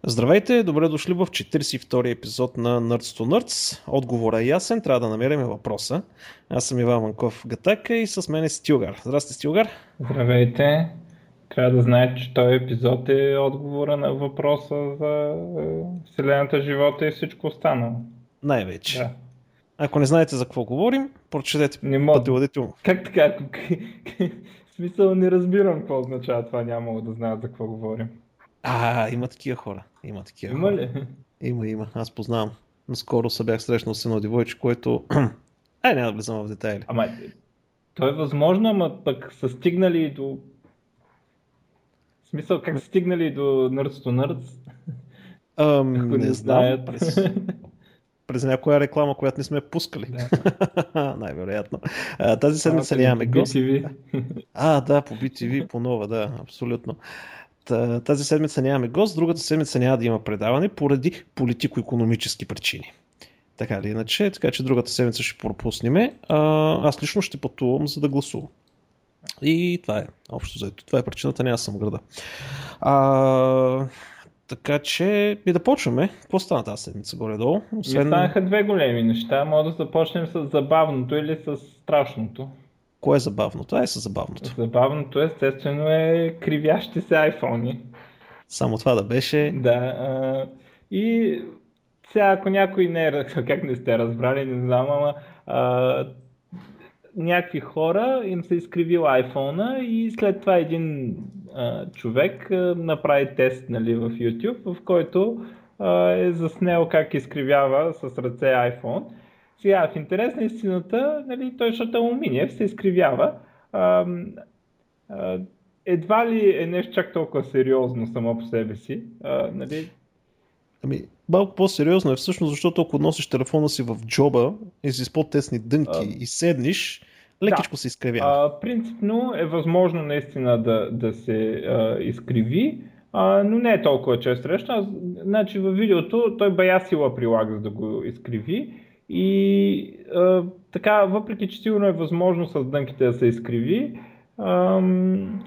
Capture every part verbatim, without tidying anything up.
Здравейте, добре дошли в четиридесет и втори епизод на Nerds to Nerds. Отговорът е ясен, трябва да намерим въпроса. Аз съм Иван Манков Гатака и с мен е Стилгар. Здрасти, Стилгар. Здравейте! Трябва да знаете, че този епизод е отговора на въпроса за е, Вселената, живота и всичко останало. Най-вече. Да. Ако не знаете за какво говорим, прочетете Не мога. пътеводител. Как така? Ако- В смисъл не разбирам какво означава това, няма да знаят за какво говорим. А, има такива хора. Има такива Има хора. ли? Има, има. Аз познавам. Наскоро се бях срещнал с едно девойче, което... Ай, няма да влизам в детайли. Ама, то е възможно, ама пък са стигнали и до... В смисъл, как са стигнали до Nerds to Nerds, Ам, ако не не знам. знаят. През, през някоя реклама, която не сме пускали. Да. Най-вероятно. А, тази А, седмица нямаме гост. би ти ви. А, да, по би ти ви, по нова, да, абсолютно. Та- Тази седмица нямаме гост, другата седмица няма да има предаване поради политико-икономически причини. Така или иначе, така че другата седмица ще пропуснем. А, аз лично ще пътувам, за да гласувам. И това е, общо заето. Това е причината, няма да съм града. А, така че, и да почваме. Какво стана тази седмица горе-долу? Ми Освен, станаха две големи неща. Може да започнем с забавното или с страшното. кое е забавното? Ай са забавното. Забавното естествено е кривящи се айфони. Само това да беше. Да. А, и сега ако някой не е, как не сте разбрали, не знам, ама а, някакви хора им се изкривил iPhone-а и след това един а, човек а, направи тест, нали, в YouTube, в който а, е заснел как изкривява с ръце iPhone. Сега, в интерес на истината, нали, той, защото е алуминиев, се изкривява. А, а, едва ли е нещо чак толкова сериозно само по себе си. А, нали, Ами, малко по-сериозно е всъщност, защото ако носиш телефона си в джоба и си с по-тесни дънки а, и седниш, да. лекичко се изкривява. А, принципно е възможно наистина да, да се а, изкриви, а, но не е толкова често срещано. Аз- Значи във видеото той бая сила прилага за да го изкриви и а, така, въпреки че сигурно е възможно с дънките да се изкриви, ам,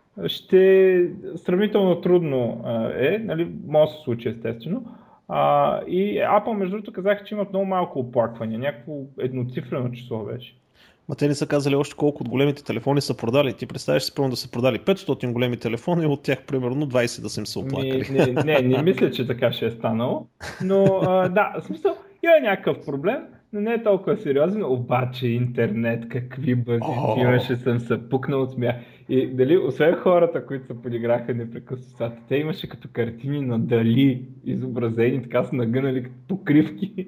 ще сравнително трудно а, е, нали, може да се случи естествено. А, и Apple между другото казаха, че имат много малко оплаквания, някакво едноцифрено число беше. Ма те не са казали още колко от големите телефони са продали. Ти представяш си, примерно да са продали петстотин големи телефони и от тях примерно двайсет да са им се Ми, оплакали. не, не, не мисля, че така ще е станало, но а, да, в смисъл има някакъв проблем, но не е толкова сериозен, обаче интернет, какви базици О, имаше, съм се пукнал от смях. И дали, освен хората, които се подиграха непрекъснато, те имаше като картини на Дали, изобразени, така са нагънали като покривки.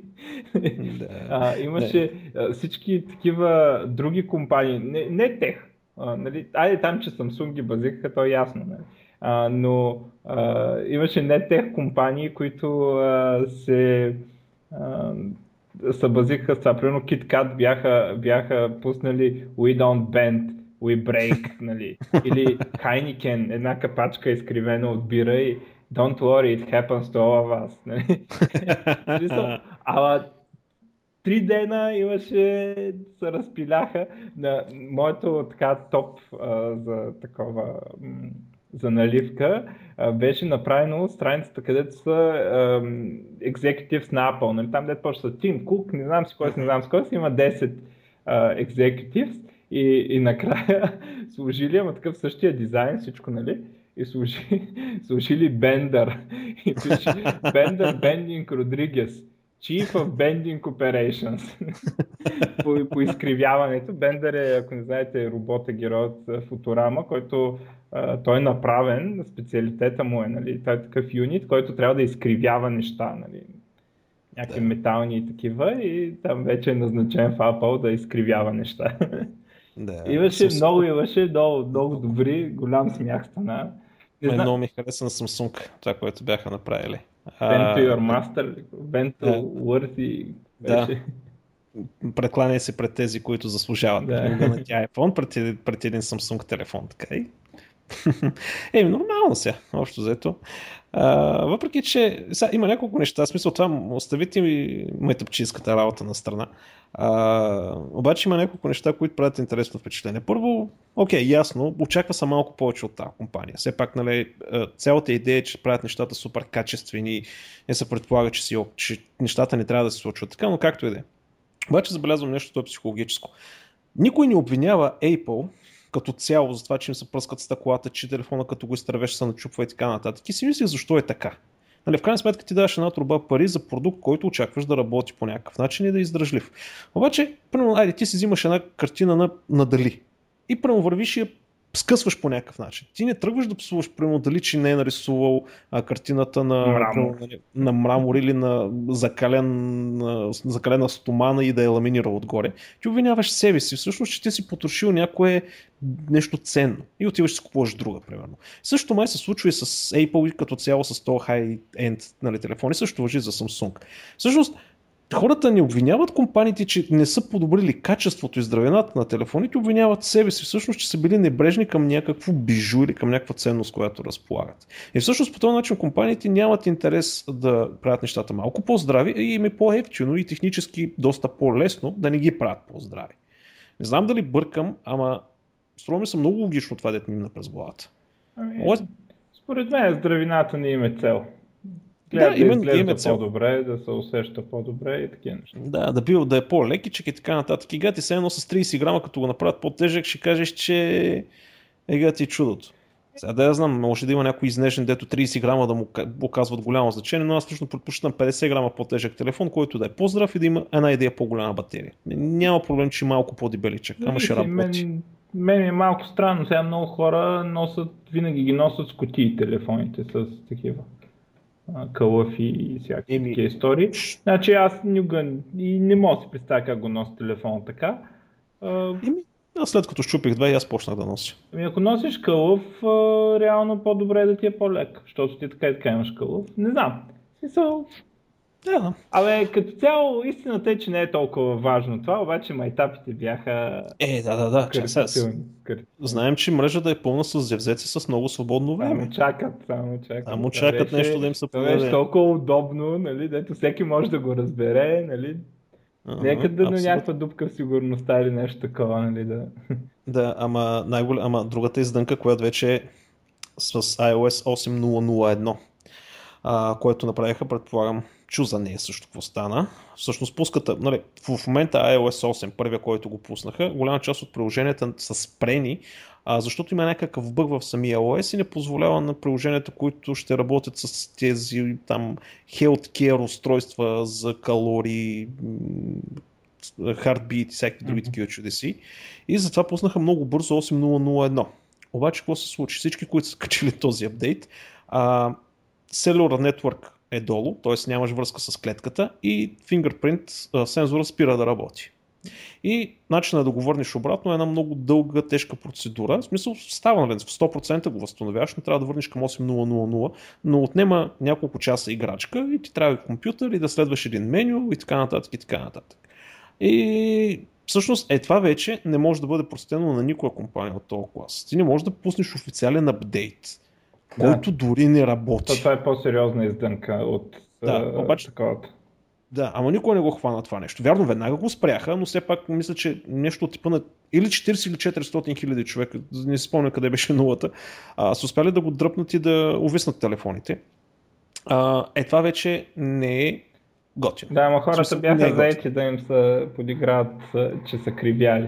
да. А, Не. имаше а, всички такива други компании, не, не тех, а, нали, айде там, че Samsung ги базикаха, то е ясно, нали. А, но а, имаше не тех компании, които а, се а, събазикаха с това. Примерно KitKat бяха, бяха пуснали We don't bend, we break, нали. Или Heineken, една капачка изкривена от бира и Don't worry, it happens to all of us. Нали. В смисъл, ала три дена имаше, се разпиляха на моето така топ а, за такова м, за наливка а, беше направено страницата, където са executives на Apple. Нали? Там дето почва са Тим Кук, не знам си кой си, не знам си кой си, има десет а, executives и, и накрая служили, ама такъв същия дизайн, всичко, нали? И служили, служили Бендър. И пише Бендър Бендинг Родригес. Chief of Bending Operations. по, по изкривяването. Бендър е, ако не знаете, робота герой от Футурама, който а, той е направен, специалитета му е, нали, той е такъв юнит, който трябва да изкривява неща, нали, някакви Да, метални и такива и там вече е назначен в Apple да изкривява неща. да. Имаше Samsung. много, имаше много, много добри, голям смях стана. Не Мен знам, много ми хареса на Samsung, това, което бяха направили. Bend to А, your master, Bend to да, worthy да. беше. Прекланяй се пред тези, които заслужават. Да. Нали, да на тя iPhone пред, пред един Samsung телефон. Така и. Еми, нормално сега, общо взето. А, въпреки, че сега, има няколко неща, в смисъл това, оставите ми майтъпчийската работа на страна. А, обаче има няколко неща, които правят интересно впечатление. Първо, окей, ясно, очаква се малко повече от тази компания. Все пак, нали, цялата идея е, че правят нещата супер качествени, не се предполага, че, си, че нещата не трябва да се случват така, но както и да е. Обаче забелязвам нещо, това е психологическо. Никой не обвинява Apple като цяло за това, че им се пръскат стъклата, че телефона като го изтървеш се начупва и така нататък. И си мислих защо е така. Нали, в крайна сметка ти даваш една труба пари за продукт, който очакваш да работи по някакъв начин и да е издръжлив. Обаче, примерно, айде, ти си взимаш една картина на, на Дали и примерно вървиш и я скъсваш по някакъв начин. Ти не тръгваш да псуваш, примерно, Дали, че не е нарисувал а, картината на мрамор. Примерно, на мрамор или на закален, на закалена стомана и да е ламинирал отгоре. Ти обвиняваш себе си, всъщност, че ти си потрошил някое нещо ценно и отиваш да си купуваш друга, примерно. Също май се случва и с Apple и като цяло с този high-end, нали, телефони, също важи за Samsung. Всъщност, хората не обвиняват компаниите, че не са подобрили качеството и здравината на телефоните, обвиняват себе си всъщност, че са били небрежни към някакво бижу или към някаква ценност, която разполагат. И всъщност по този начин компаниите нямат интерес да правят нещата малко по-здрави и им е по-ефтино и технически доста по-лесно да не ги правят по-здрави. Не знам дали бъркам, ама струва ми се много логично това, дето ми мина през главата. Ами, според мен здравината не има цел. Гледа да, да изглежда по-добре, да се усеща по-добре и такива неща. Да, да, бил, да е по-лекичък и така нататък. И гати се едно с трийсет грама, като го направят по-тежък, ще кажеш, че е гати чудото. Сега да я знам, може да има някой изнежен, дето трийсет грама да му оказват голямо значение, но аз лично предпочитам петдесет грама по-тежък телефон, който да е по-здрав и да има една идея по-голяма батерия. Няма проблем, че е малко по-дебеличък, ама ще работи. Мен, мен е малко странно, сега много хора носят, винаги ги носят с кутии телефоните с такива кълъфи и всякакви Еми... такива истории. Значи аз никога и не мога да си представя как го носи телефона така. Еми, аз след като щупих две, аз почнах да нося. Ами ако носиш кълъв, реално по-добре е да ти е по-лек, защото ти така и така имаш кълъв. Не знам. Смисъл... Да. Абе, като цяло, истината е, че не е толкова важно това, обаче майтапите бяха... Е, да, да, да. Каритителни. Знаем, че мрежата е пълна с зевзеци с много свободно време. Само чакат, само чакат. Само чакат беше, нещо да им се подаде. Това беше толкова удобно, нали, дето всеки може да го разбере, нали. Uh-huh, Нека да на някаква дупка в сигурността или нещо такова, нали, да... Да, ама, най-голям, ама другата издънка, която вече е с iOS осем точка нула нула едно, а, което направиха, предполагам, чу за нея също какво стана. Всъщност пуската, нали, в момента iOS осем, първия, който го пуснаха, голяма част от приложенията са спрени, а, защото има някакъв бъг в самия iOS и не позволява на приложенията, които ще работят с тези там healthcare устройства за калории, heartbeat и всякакви други такива чудеси. И затова пуснаха много бързо осем точка нула нула едно. Обаче какво се случи? Всички, които са качили този апдейт, а, Cellular Network е долу, т.е. нямаш връзка с клетката и Fingerprint сензора спира да работи. И начинът да го върнеш обратно е една много дълга, тежка процедура. В смисъл става, нали, в сто процента го възстановяваш, но трябва да върнеш към осем точка нула нула нула, но отнема няколко часа играчка и ти трябва и компютър и да следваш един меню и така нататък и така нататък. И всъщност е това вече не може да бъде простено на никоя компания от този клас. Ти не можеш да пуснеш официален апдейт, да, който дори не работи. Това е по-сериозна издънка от да, обаче, таковата. Да, ама никой не го хвана това нещо. Вярно, веднага го спряха, но все пак мисля, че нещо от типа на или четирийсет или четиристотин хиляди човека, не си спомня къде беше нулата, а, са успяли да го дръпнат и да увиснат телефоните. А, е, това вече не е готино. Да, ама хората бяха е заети да им се подиграват, че са кривяли.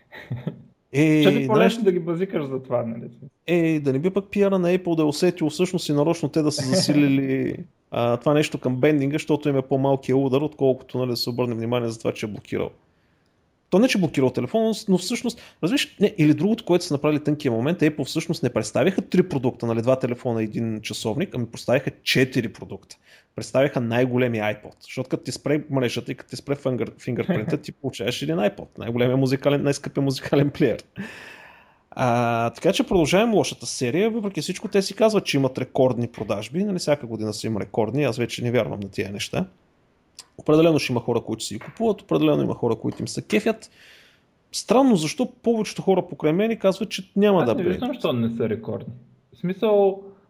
Е, Ще ти по-лесно да... да ги базикаш за това, нали? Е, да не би пък пиара на Apple да е усетил всъщност и нарочно те да са засилили а, това нещо към бендинга, защото им е по-малкият удар, отколкото, нали, да се обърне внимание за това, че е блокирал. То не, че блокирал телефона, но всъщност, разбираш, не, или другото, което са направили тънкия момент, Apple всъщност не представиха три продукта, нали, два телефона и един часовник, ами представиха четири продукта. Представиха най-големия iPod, защото като ти спре мрежата и като ти спре фингърпринта, ти получаваш един iPod, най-големия музикален, най-скъпия музикален плеер. А, така че продължаваме лошата серия, въпреки всичко те си казват, че имат рекордни продажби, нали, всяка година са им рекордни, аз вече не вярвам на тия неща. Определено ще има хора, които си ги купуват, определено има хора, които им се кефят. Странно, защо повечето хора покрай мен казват, че няма аз да апгрейдват. Аз не виждам, защо не са рекордни. В смисъл,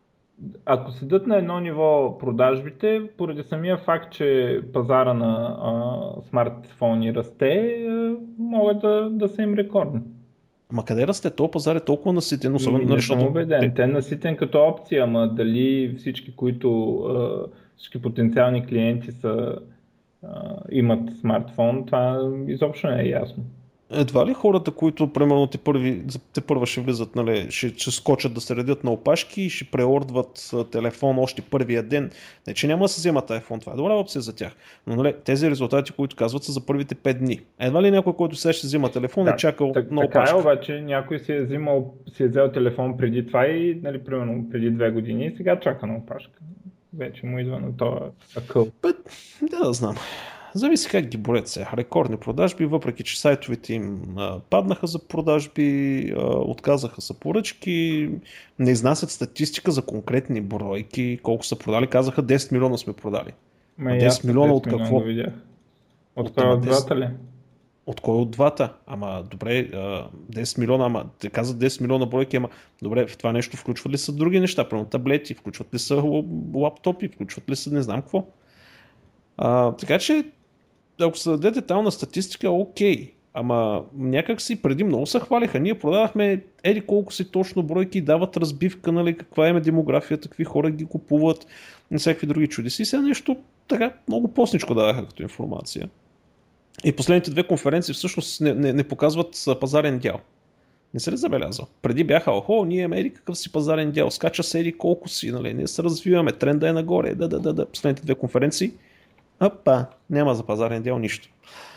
ако седат на едно ниво продажбите, поради самия факт, че пазара на а, смартфони расте, а, могат да, да са им рекордни. Ама къде расте? То пазар е толкова наситен, Ми, особено, нали, не съм защото убеден. те, Те наситен като опция, ама дали всички, които а, всички потенциални клиенти са, а, имат смартфон, това изобщо не е ясно. едва ли хората, които примерно те, първи, те първа ще влизат, нали, ще, ще скочат да се редят на опашки и ще преордват а, телефон още първия ден. Не, че няма да се вземат iPhone, това е добра опция за тях. Но, нали, тези резултати, които казват, са за първите пет дни. Едва ли някой, който сега ще взема телефон, е Да, чакал так, на така е, опашка. обаче някой си е, взимал, си е взел телефон преди това и, нали, примерно преди две години и сега чака на опашка. Вече му идва на този акъл. Бе, да, да знам. Зависи как ги борят сега. Рекордни продажби, въпреки че сайтовете им а, паднаха за продажби, а, отказаха са поръчки, не изнасят статистика за конкретни бройки, колко са продали. Казаха десет милиона сме продали. Ма А и аз десет милиона от десет милиона го какво? видях. От От, кой ама от десет... двата ли? от кой от двата? Ама добре, а, десет милиона, ама те казват десет милиона бройки, ама добре, в това нещо включват ли са други неща? Примерно таблети, включват ли са лап- лаптопи, включват ли са не знам какво. А, така че ако се даде детална статистика, окей. Ама някак си преди много се хвалиха. Ние продавахме еди колко си точно бройки, дават разбивка, нали, каква е демографията, какви хора ги купуват, и всякакви други чудеси. И сега нещо така много постничко даваха като информация. И последните две конференции всъщност не, не, не показват а, пазарен дял. Не се ли забелязал? Преди бяха, охо, ние имаме еди какъв си пазарен дял, скача се еди колко си, нали, ние се развиваме, тренда е нагоре, да, да, да, да. Последните две конференции, апа, няма за пазарен дял нищо.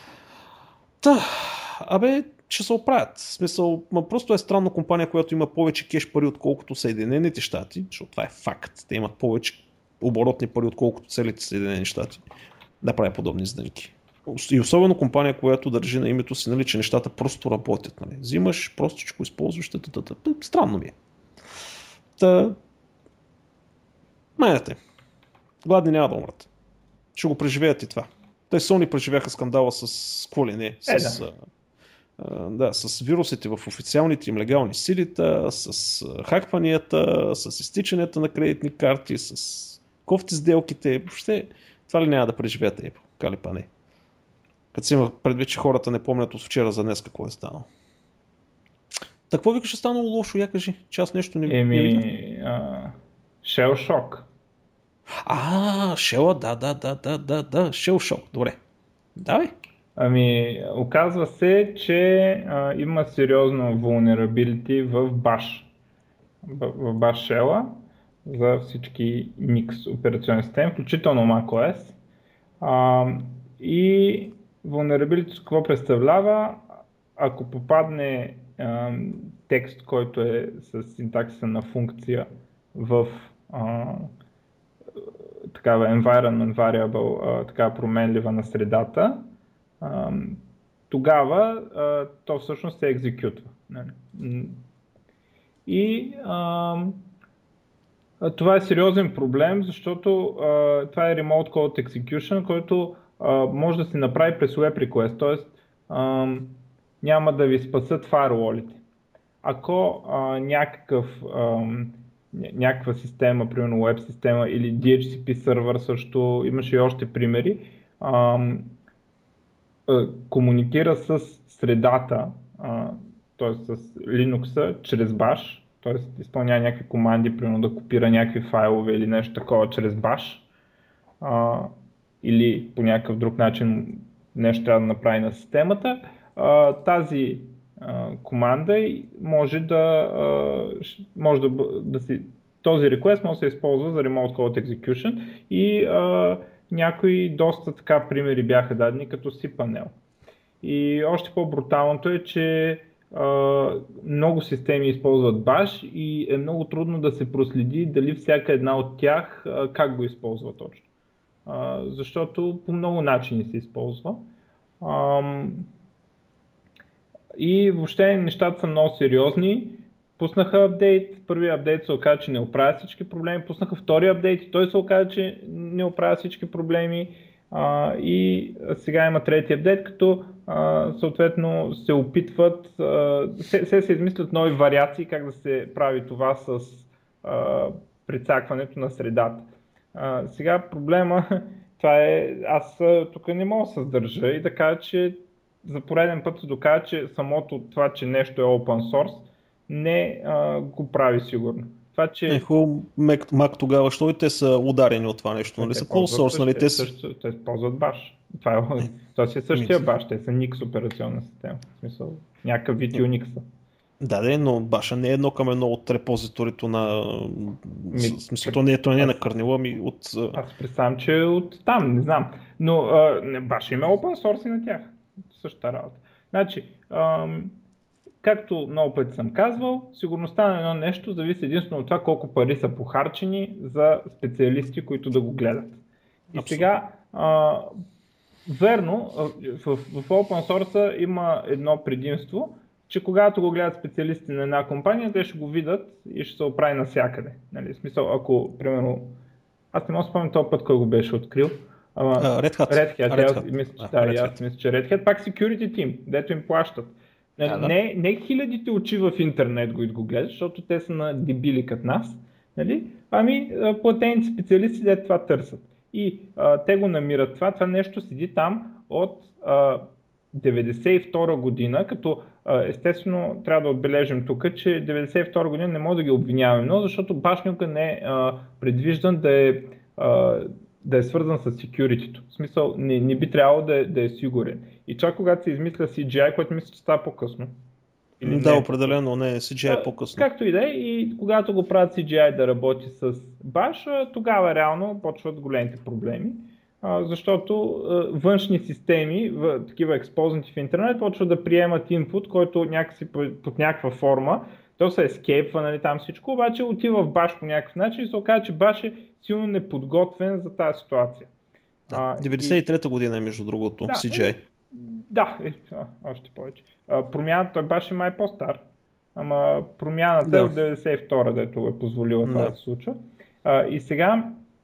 Та, абе, ще се оправят. В смисъл, ма просто е странно компания, която има повече кеш пари, отколкото Съединените щати, защото това е факт. Те имат повече оборотни пари, отколкото целите Съединени щати, да прави подобни сделки. И особено компания, която държи на името си, нали, че нещата просто работят. Нали. Взимаш, простичко използваш, тата, тата. Странно ми е. Та, майната, гладни няма да умрат. Ще го преживеят и това. Те Sony преживяха скандала с какво ли не, с, Е, да. а, да, с вирусите в официалните им легални силита, с а, хакванията, с изтичанията на кредитни карти, с кофти сделките. Въобще това ли няма да преживеят Apple? Кали па не. Като си има предвид, че хората не помнят от вчера за днес какво е станало. Так, какво викаш е станало лошо? Я кажи, че аз нещо не, не видях. Еми, а, Shell Shock. А, Шела, да, да, да, да, да, да, Shell Shock, добре. Давай. Ами, оказва се, че а, има сериозно vulnerability в Bash. В, в Bash Shell за всички Unix операционни системи, включително macOS. А, и vulnerability какво представлява? Ако попадне а, текст, който е с синтаксиса на функция в а, такава environment variable, а, такава променлива на средата, а, тогава а, то всъщност се екзекютва. И а, това е сериозен проблем, защото а, това е Remote Code Execution, който а, може да се направи през Web Request, т.е. няма да ви спасат фаерволите. Ако а, някакъв, а, някаква система, примерно веб система или ди ейч си пи сервер, също имаше и още примери, а, а, комуникира с средата, т.е. с Linux чрез Bash, т.е. изпълнява някакви команди, примерно да копира някакви файлове или нещо такова чрез Bash, а, или по някакъв друг начин нещо трябва да направи на системата, а, тази а, команда може да, а, може да, да си, този request може да се използва за Remote Code Execution и а, някои доста така примери бяха дадени като cPanel. И още по-бруталното е, че Uh, много системи използват Bash и е много трудно да се проследи дали всяка една от тях uh, как го използва точно. Uh, защото по много начини се използва. Um, и въобще нещата са много сериозни. Пуснаха апдейт, първият апдейт се оказа, че не оправя всички проблеми, пуснаха втори апдейт и той се оказа, че не оправя всички проблеми. Uh, и сега има трети апдейт, като uh, съответно се опитват, uh, се, се се измислят нови вариации как да се прави това с uh, прецакването на средата. А, сега проблема, това е, аз тук не мога да се сдържа и да кажа, че за пореден път се доказва, че самото това, че нещо е open source, не а, го прави сигурно. Това, че... Е, хубаво, Mac, Mac тогава, що и те са ударени от това нещо, нали? Са closed source, нали? Те, също, те ползват Bash. Това е, това си е същия Bash, те са Nix операционна система. В смисъл, някакъв вид Unix. Да, да, но Bash не е едно към едно от репозиторито на... Ми, в смисъл, то не е, то не е на кърнила, ми от... Аз представям, че е от там, не знам. Но а, Bash има open source и на тях. Същата работа. Значи, ам, както много пъти съм казвал, сигурността на едно нещо зависи единствено от това колко пари са похарчени за специалисти, които да го гледат. И Абсолютно. Сега, а, верно, в, в open source има едно предимство, че когато го гледат специалисти на една компания, те ще го видят и ще се оправи навсякъде. Нали? В смисъл, ако, примерно, аз не мога да спомням този път, кой го беше открил. Ама, uh, Red Hat. Red Hat, Red аз Hat. мисля, Ah, да, Red аз мисля, че Red Hat, пак security team, дето им плащат. Нали, да, да. Не, не хилядите очи в интернет го, го гледат, защото те са на дебили като нас, нали? Ами платените специалисти дето това търсят. И а, те го намират това, това нещо седи там от а, деветдесет и втора година, като а, естествено трябва да отбележим тук, че деветдесет и втора година не може да ги обвиняваме много, защото башника не е а, предвиждан да е, а, да е свързан с security-то. В смисъл, не, не би трябвало да е, да е сигурен. И чак когато се измисля Си Джи Ай, което мисля, че става по-късно. Или да, не? Определено не, Си Джи Ай е по-късно. Както и да е, и когато го правят Си Джи Ай да работи с Bash, тогава реално почват големите проблеми. Защото външни системи, такива експознати в интернет, почват да приемат инпут, който някакси под някаква форма, то се ескейпва, нали, там всичко, обаче отива в Bash по някакъв начин и се оказа, че Bash е силно неподготвен за тази ситуация. Да, деветдесет и трета година е между другото, да, Си Джи Ай. Да, е, а, още повече. А, промяната, той Bash е май по-стар, ама промяната да. е от деветдесет и втора, дето е позволила да. това да се случва. А, и сега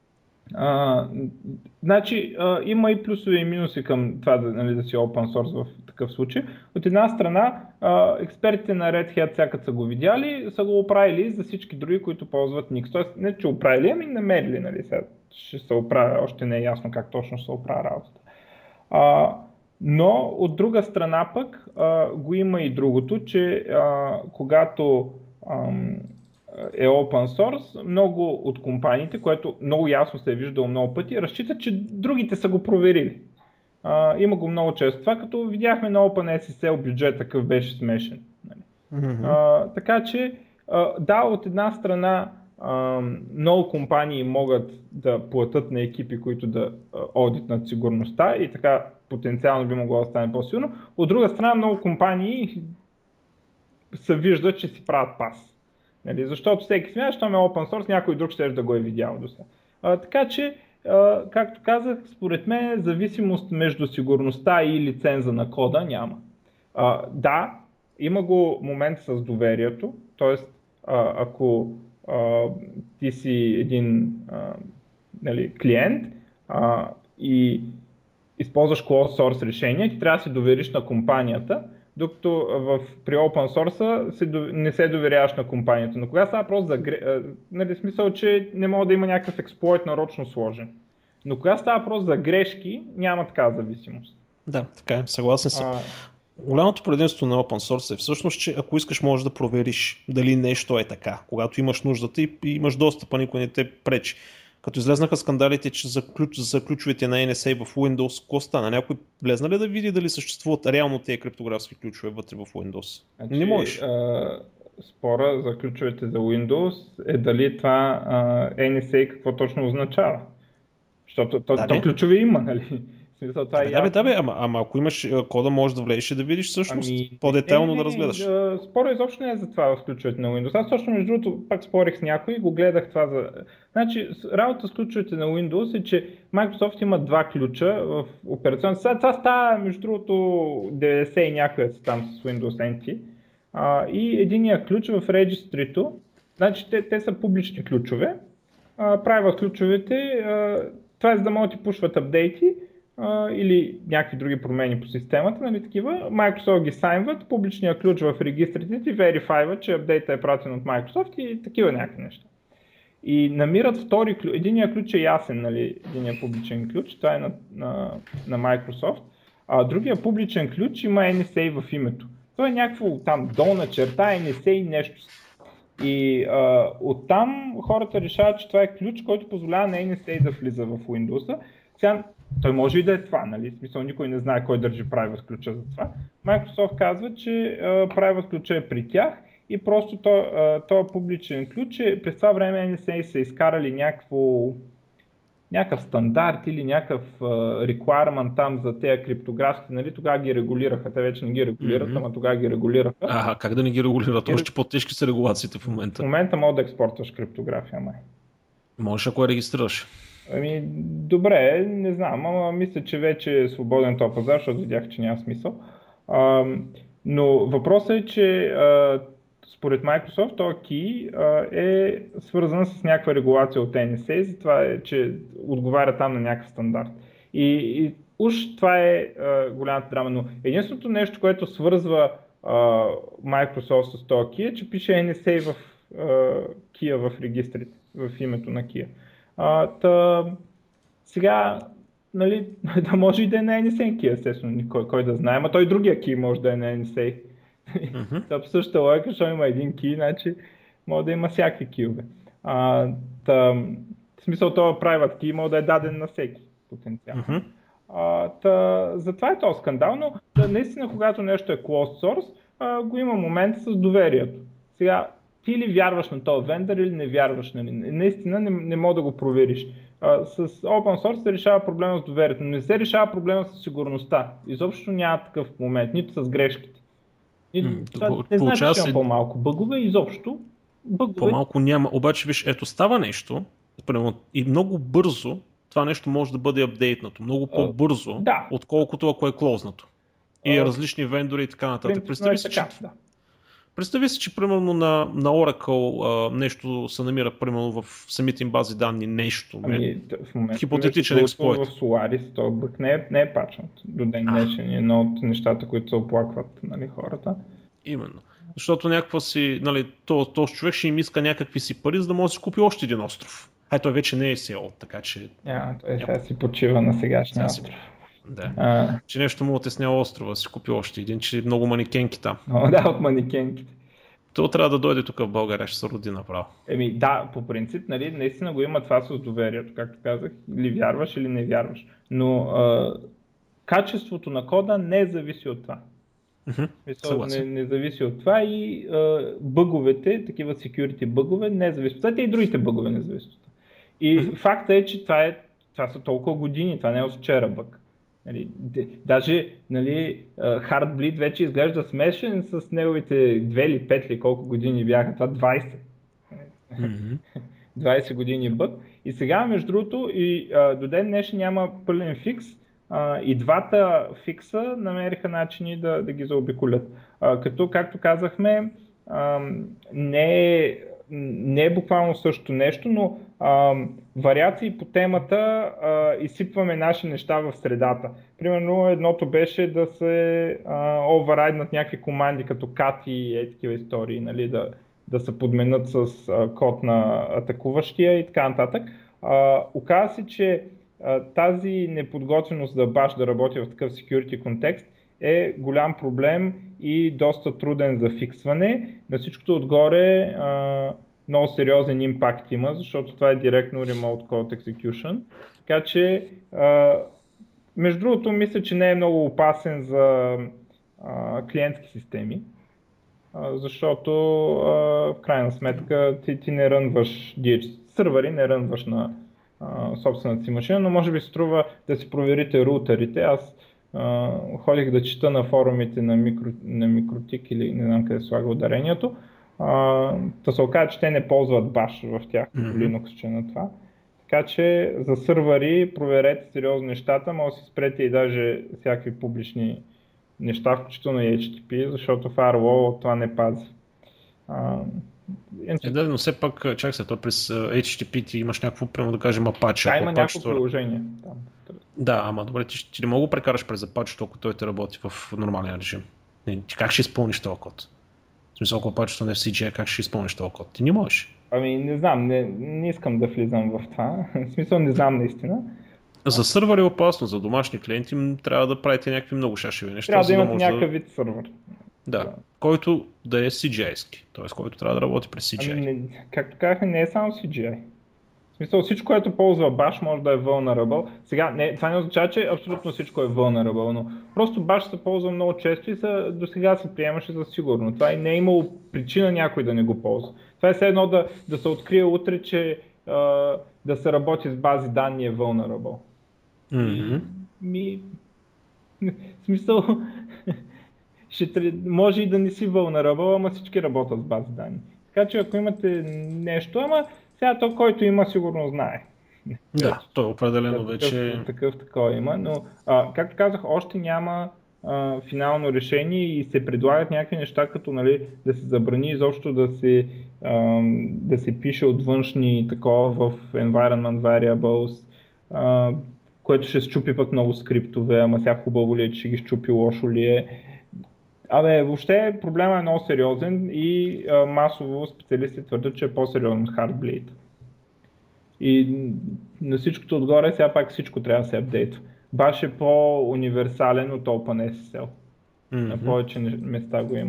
А, значи, а, има и плюсове и минуси към това да, нали, да си open source в такъв случай. От една страна, а, експертите на Red Hat, всякът са го видяли, са го оправили за всички други, които ползват Nix. Тоест, не че оправили, ами намерили. Нали, сега ще се оправя, още не е ясно как точно ще се оправя работата. А, но от друга страна пък а, го има и другото, че а, когато ам, е open source, много от компаниите, което много ясно се е виждало много пъти, разчитат, че другите са го проверили. А, има го много често. Това като видяхме на OpenSSL бюджет, такъв беше смешен. Mm-hmm. А, така че, а, да, от една страна а, много компании могат да платят на екипи, които да одитнат сигурността и така потенциално би могло да стане по-силно. От друга страна, много компании се виждат, че си правят пас. Нали, защото всеки смята, че там е open source, някой друг ще да го е видял до сега. А, така че, а, както казах, според мен зависимост между сигурността и лиценза на кода няма. А, да, има го момент с доверието, т.е. ако а, ти си един а, нали, клиент а, и използваш closed source решение, ти трябва да се довериш на компанията, докато в, при open source се, не се доверяваш на компанията. Но кога става просто за нали, смисъл, че не може да има някакъв експлойт нарочно сложен. Но кога става просто за грешки, няма такава зависимост. Да, така е, съгласен съм. А... Голямото предимство на open source е всъщност, че ако искаш можеш да провериш дали нещо е така. Когато имаш нуждата и имаш достъпа, никой не те пречи. Като излезнаха скандалите, че за, ключ, за ключовете на Ен Ес Ей в Windows, какво стана? Някой влезна ли да види дали съществуват реално тези криптографски ключове вътре в Windows? Значи, не можеш. А, спора за ключовете за Windows е дали това а, Ен Ес Ей какво точно означава. Защото то, да, то ключове има, нали? Смисъл, това да, е да, бе, да, бе, ама, ама ако имаш кода, можеш да влезеш и да видиш всъщност ами, по-детайлно не, не, да разгледаш. Спора изобщо не е за това в ключовете на Windows. Аз точно между другото пак спорих с някой и го гледах това за... Значи, работа с ключовете на Windows е, че Microsoft има два ключа в операционната. Сега това става между другото деветдесет и някъде там с Windows Ен Ти. А, и единия ключ в регистрито, значи те, те са публични ключове, а, private ключовете, а, това е за да могат да ти пушват апдейти, Uh, или някакви други промени по системата, нали такива, Microsoft ги сайнват, публичния ключ в регистрите ти верифайва, че апдейта е пратен от Microsoft и такива някакви неща. и намират втори ключ. Единият ключ е ясен, нали, единият публичен ключ, това е на, на, на Microsoft, а другия публичен ключ има Ен Ес Ей в името. Това е някакво там долна черта, Ен Ес Ей нещо. И а, оттам хората решават, че това е ключ, който позволява на Ен Ес Ей да влиза в Windows. Сега, той може и да е това, нали? В смисъл, никой не знае кой държи private ключа за това. Microsoft казва, че а, private ключа е при тях и просто този публичен ключ е, през това време Ен Ес Ей са изкарали някакво, някакъв стандарт или някакъв uh, requirement там за тези криптографски, нали? Тогава ги регулираха, те вече не ги регулират, mm-hmm. ама тогава ги регулираха. А, как да не ги регулират? Още по-тежки са регулациите в момента. В момента мога да експортваш криптография, май. Можеш, ако я регистрираш. Ами, добре, не знам, ама мисля, че вече е свободен този пазар, защото видях, че няма смисъл. А, но въпросът е, че а, според Microsoft този key а, е свързан с някаква регулация от Ен Ес Ей, затова е, че отговаря там на някакъв стандарт. И, и уж това е а, голямата драма, но единственото нещо, което свързва а, Microsoft с този key е, че пише Ен Ес Ей в key в регистрите, в името на key. А, та, сега, нали, да може и да е на Ен Ес Ей key, естествено, кой, кой да знае, но той другия key може да е на Ен Ес Ей. Mm-hmm. В същата логика, защото има един key, значи може да има всякакви кийове. А, та, в смисъл, това private key може да е даден на всеки потенциално. Mm-hmm. А, та, затова е този скандал, но да, наистина, когато нещо е closed source, а, го има момент с доверието. Сега, ти ли вярваш на този вендор или не вярваш, нали? Наистина не, не мога да го провериш. А, с open source се решава проблема с доверието, но не се решава проблема с сигурността. Изобщо няма такъв момент, нито с грешките. Mm, това, не значи, че има по-малко бъгове, изобщо бъгове. По-малко няма, обаче виж, ето става нещо, и много бързо това нещо може да бъде апдейтнато, много по-бързо, uh, да. Отколкото ако е клознато. И uh, различни вендори и така нататък. Представи си, така, че... да. Представи си, че примерно на, на Oracle а, нещо се намира примерно в самите им бази данни нещо. Ами, в момента хипотетичен експлойт. В Solaris този бък не е, не е пачнат до ден днешен. Е едно от нещата, които се оплакват, нали, хората. Именно. Защото някаква си, нали, този човек ще им иска някакви си пари, за да може да си купи още един остров. А той вече не е сео, така че... Yeah, той сега си почива на сегашния остров. Да. А... Че нещо му отесня острова, си купи още един, че много манекенки там. О, да, от манекенките. То трябва да дойде тук в България, ще се роди направо. Еми да, по принцип, нали, наистина го има това с доверието, както казах, или вярваш, или не вярваш. Но а, качеството на кода не зависи от това. Mm-hmm. Не, не зависи от това и а, бъговете, такива security бъгове, не зависят от това. Те и другите бъгове не зависят от това. И mm-hmm. факта е, че това, е, това са толкова години, това не е от вчера бъг. Нали, даже, нали, Heartbleed вече изглежда смешен с неговите две или пет или колко години бяха, това двайсет. Mm-hmm. двайсет години бъг. И сега, между другото, и а, до ден днешен няма пълен фикс. А, и двата фикса намериха начини да, да ги заобиколят. А, като, както казахме, а, не, е, не е буквално същото нещо, но а, вариации по темата а, изсипваме наши неща в средата. Примерно едното беше да се оверрайднат някакви команди като cat и е такива истории, нали, да, да се подменят с а, код на атакуващия и така нататък. А, оказа се, че а, тази неподготвеност да баш да работи в такъв security контекст е голям проблем и доста труден за фиксване. На всичкото отгоре а, много сериозен импакт има, защото това е директно Remote Code Execution. Така че, а, между другото, мисля, че не е много опасен за а, клиентски системи, а, защото а, в крайна сметка ти, ти не рънваш ди ейч сървъри, не рънваш на а, собствената си машина, но може би се струва да си проверите рутерите. Аз а, ходих да чета на форумите на, микро, на Микротик или не знам къде слага ударението. Uh, да се окаже, че те не ползват баш в тях, mm-hmm. Linux, че на това. Така че за сървъри проверете сериозно нещата, може да си спрете и даже всякакви публични неща, включително и ейч ти ти пи, защото Firewall това не пази. Uh, е, да, но все пак, чак се, то през ейч ти ти пи ти имаш някакво, прямо да кажем, Apache. Да, има някакво приложение. Да, ама добре, ти, ти не мога да прекараш през Apache, толкова той те работи в нормален режим. Не, ти как ще изпълниш този код? В смисъл, ако Apache не в си джи ай, как ще изпълниш този код? Ти не можеш. Ами не знам, не, не искам да влизам в това. В смисъл не знам наистина. За сървър е опасно, за домашни клиенти трябва да правите някакви много шашеви неща. Трябва да за да имате може някакъв да... вид сървър. Да, който да е си джи ай-ски, т.е. който трябва да работи през си джи ай. Ами, не, както казахме, не е само си джи ай. В смисъл, всичко, което ползва Bash, може да е vulnerable. Сега, не, това не означава, че абсолютно всичко е vulnerable, но просто Bash се ползва много често и са, до сега се приемаше за сигурно. Това и не е имало причина някой да не го ползва. Това е все едно да, да се открие утре, че а, да се работи с бази данни е vulnerable. Mm-hmm. Ми, в смисъл, ще, може и да не си vulnerable, ама всички работят с бази данни. Така че ако имате нещо, ама сега то, който има, сигурно знае. Да, той определено такъв, вече... Такъв, такова има, но а, както казах, още няма а, финално решение и се предлагат някакви неща, като нали, да се забрани изобщо да се, а, да се пише от външни такова в environment variables, а, което ще счупи пък много скриптове, ама сега хубаво ли е, че ще ги счупи, лошо ли е. Абе, въобще проблема е много сериозен и а, масово специалисти твърдят, че е по-сериозен от Heartbleed. И на всичкото отгоре сега пак всичко трябва да се апдейтва. Баш е по-универсален от OpenSSL. Mm-hmm. На повече места го има.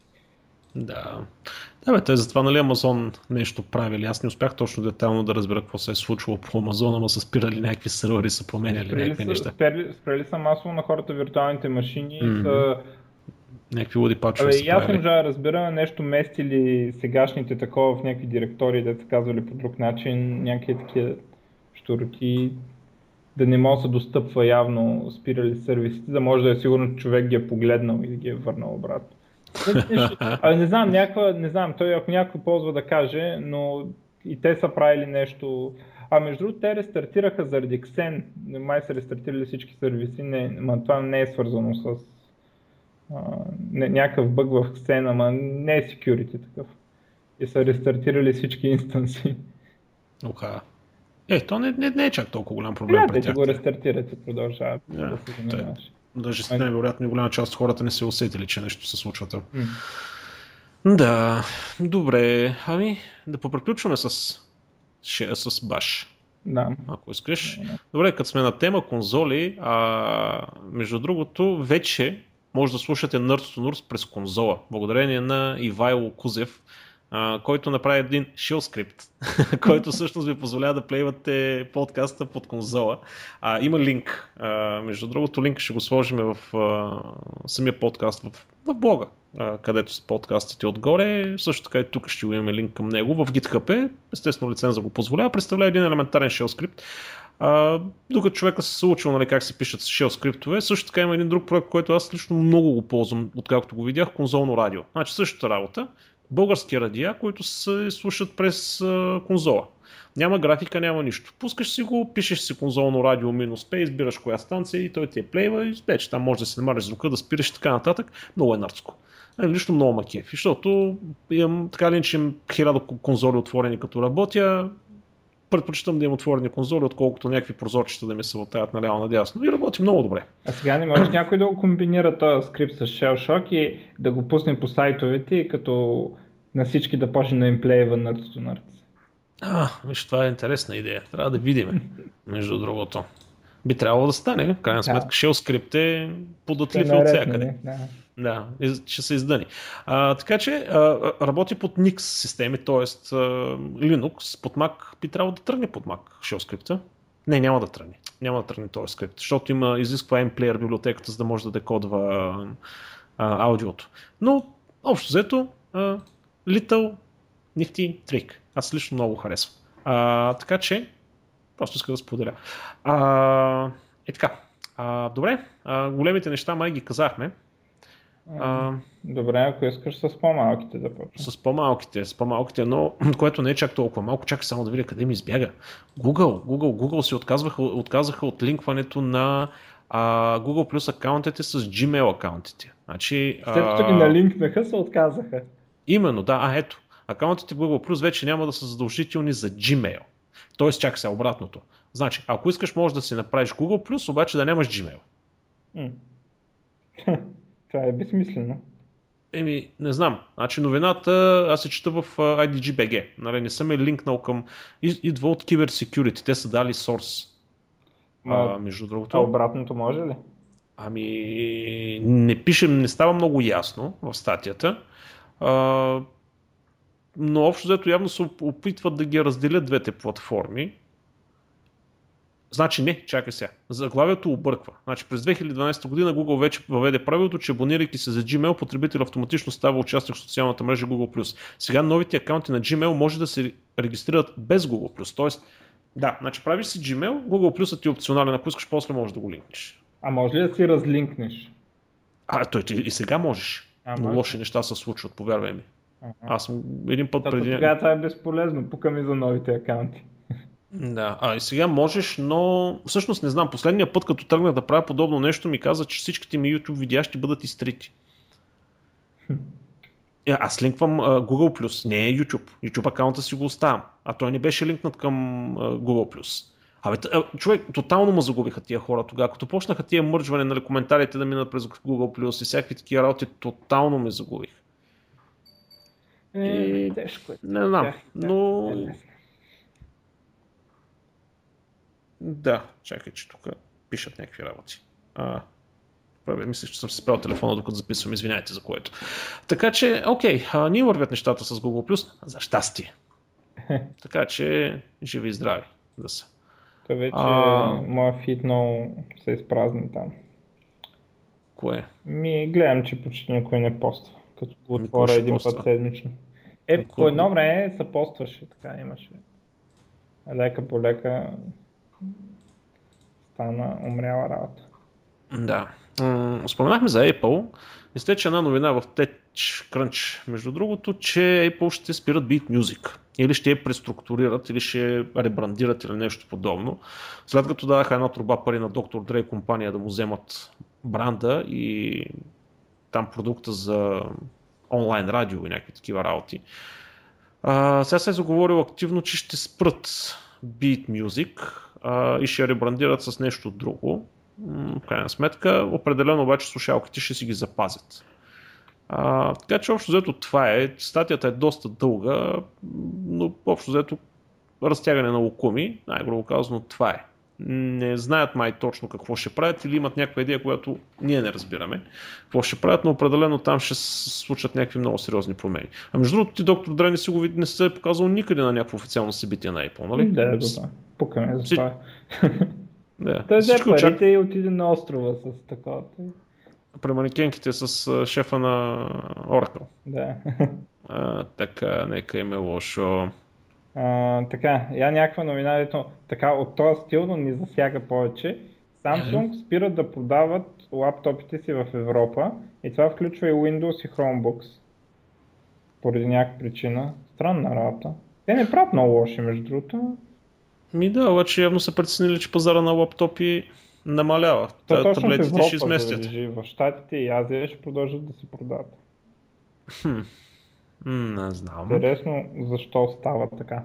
Да. Да, бе, те затова нали Amazon нещо правили. Аз не успях точно детайлно да разбера какво се е случвало по Amazon, ама са спирали някакви сървъри, са променяли спрели някакви са, неща. Спрели, спрели са масово на хората виртуалните машини. Mm-hmm. Са... Някакви луди пачове са правили. Аз не можа да разбера нещо местили сегашните такова в някакви директории, да са казвали по друг начин, някакви такива щурки, да не може да се достъпва явно, спирали сервисите, да може да е сигурно, че човек ги е погледнал и да ги е върнал обратно. Абе, не знам, някаква, не знам, той ако някой ползва да каже, но и те са правили нещо. А между другото, те рестартираха заради Xen, май са рестартирали всички сервиси, не, ма това не е свързано с а, не, някакъв бъг в Xen, ама не е security такъв. И са рестартирали всички инстанси. Okay. Е, то не, не, не е чак толкова голям проблем да, пред тях. те го рестартират и продължават yeah, да се занимаваш. Даже най-вероятно голяма част от хората не се усетили, че нещо се случва там. Mm. Да, добре. Ами, да попреключваме с, с Bash. Да. Ако искаш. Добре, като сме на тема конзоли, а, между другото, вече може да слушате Nerds to Nerds през конзола, благодарение на Ивайло Кузев, Uh, който направи един shell скрипт, който всъщност ви позволява да плейвате подкаста под конзола. Uh, има линк, uh, между другото линк ще го сложим в uh, самия подкаст в, в блога, uh, където са подкастите отгоре. Също така и тук ще имаме линк към него. В GitHub е, естествено лиценза го позволява, представлява един елементарен shell скрипт. Uh, докато човека се учил нали, как се пишат shell скриптове, също така има един друг проект, който аз лично много го ползвам, откакто го видях, конзолно радио. Значи същата работа. Български радиа, които се слушат през а, конзола. Няма графика, няма нищо. Пускаш си го, пишеш си конзолно радио минус P, избираш коя станция и той ти е плейва и вече там може да си намалиш звука, да спираш и така нататък. Много е нърдско. Лично много ма кефи, защото имам така ли, че имам хиляда конзоли отворени като работя. Предпочитам да имам отворени конзоли, отколкото някакви прозорчета да ми се лутаят наляво надясно. И работи много добре. А сега не може някой да го комбинира този скрипт с Shell Shock и да го пусне по сайтовете и като на всички да почне да им плеева Nerds to Nerds. А, виж, това е интересна идея. Трябва да видим, между другото. Би трябвало да стане. В крайна сметка, Shell скрипт е податлив от всякъде. Да. Да, ще се издъни. А, така че а, работи под Nix системи, т.е. Linux под Mac би трябвало да тръгне под Mac shell скрипта. Не, няма да тръгне. Няма да тръгне този скрипт, защото има изисква M-Player библиотеката, за да може да декодва а, аудиото. Но, общо взето, а, little nifty trick. Аз лично много харесвам. А, така че, просто иска да споделя. А, е така. А, добре, а, големите неща май ги казахме. А, Добре, ако искаш с по-малките да почнем. С по-малките, с по-малките, но което не е чак толкова малко, чакай само да видя къде ми избяга. Google, Google, Google си отказваха, отказаха от линкването на а, Google Plus акаунтите с Gmail акаунтите. Значи, след като ги налинкнаха, се отказаха. Именно, да, а ето, акаунтите в Google Plus вече няма да са задължителни за Gmail. Тоест, чакай сега обратното. Значи, ако искаш, можеш да си направиш Google Plus, обаче да нямаш Gmail. М. Това е безсмислено. Еми, не знам. Значи новината, аз се чета в а, ай ди джи би джи. Нали, не съм е линкнал към... И- Идва от Cyber Security. Те са дали source. Ма, А, между а другото. обратното може ли? Ами, не пишем, не става много ясно в статията. А, но общо взето явно се опитват да ги разделят двете платформи. Значи не, чакай сега. Заглавието обърква. Значи през две хиляди и дванадесета година Google вече въведе правилото, че абонирайки се за Gmail, потребител автоматично става участник в социалната мрежа Google+. Сега новите акаунти на Gmail може да се регистрират без Google+. Тоест, да, значи правиш си Gmail, Google+, ти е опционален, ако искаш, после можеш да го линкнеш. А може ли да си разлинкнеш? А, той и сега можеш. А, Но може. лоши неща се случват, повярвай ми. Ага. Аз съм един път Тато преди... тогава това е безполезно. Пука ми за новите акаунти. Да, а и сега можеш, но всъщност не знам, последния път като тръгнах да правя подобно нещо ми каза, че всичките ми YouTube видеа ще бъдат изтрити. Е, аз линквам а, Google+, не е YouTube. YouTube акаунта си го оставям, а той не беше линкнат към а, Google+. Абе, а, човек, тотално ме загубиха тия хора тогава. Като почнаха тия мърджване, нали, коментарите да минат през Google+, и всякакви такива работи, тотално ме загубих. Е, И... тежко е. Не знам, Тях, но... е, не. Да, чакай, че тук пишат някакви работи. А, правя, мисля, че съм си спрял телефона, докато записвам, извиняйте за което. Така че, окей, а, ние вървят нещата с Google+, за щастие. Така че, живи и здрави да са. Той вече, А... моя фит много се изпразни там. Кое? Ми гледам, че почти никой не поства, като го Ами, отворя кой ще един поства? път седмично. Е, Ами, по кой- едно време се постваше, така имаше. Лека по лека стана умряла работа. Да. М, Споменахме за Apple. Изтече една новина в TechCrunch, между другото, че Apple ще спират Beat Music. Или ще я преструктурират, или ще я ребрандират, или нещо подобно. След като дадаха една труба пари на доктор Dre компания да му вземат бранда и там продукта за онлайн радио и някакви такива работи. А, сега се е заговорил активно, че ще спрат Beat Music а, и ще я ребрандират с нещо друго. М, В крайна сметка, определено обаче слушалките ще си ги запазят. А, така че общо взето това е. Статията е доста дълга, но общо взето разтягане на лукуми, най-грубо казано това е. Не знаят май точно какво ще правят или имат някаква идея, която ние не разбираме какво ще правят, но определено там ще се случат някакви много сериозни промени. А между другото, ти доктор Дре не си го вид, не се е показал никъде на някакво официално събитие на Apple, нали? Да, да, да. Пука ме за Си- това. Да. Той взе Всички очак... парите и отиде на острова с такова. при манекенките с а, шефа на Oracle. Да. А, така, нека им е лошо. А, така, я някаква новина, ето, така от този стил, но ни засяга повече. Samsung спират да продават лаптопите си в Европа и това включва и Windows и Chromebooks. Поради някаква причина. Странна работа. Те не правят много лоши, между другото. Ми да, обаче явно са преценили, че пазара на лаптопи намалява. То Та, точно в таблетите ще Европа, изместят. забележи, в Щатите и Азия ще продължат да се продават. Хм. М, Не знам. Интересно защо става така.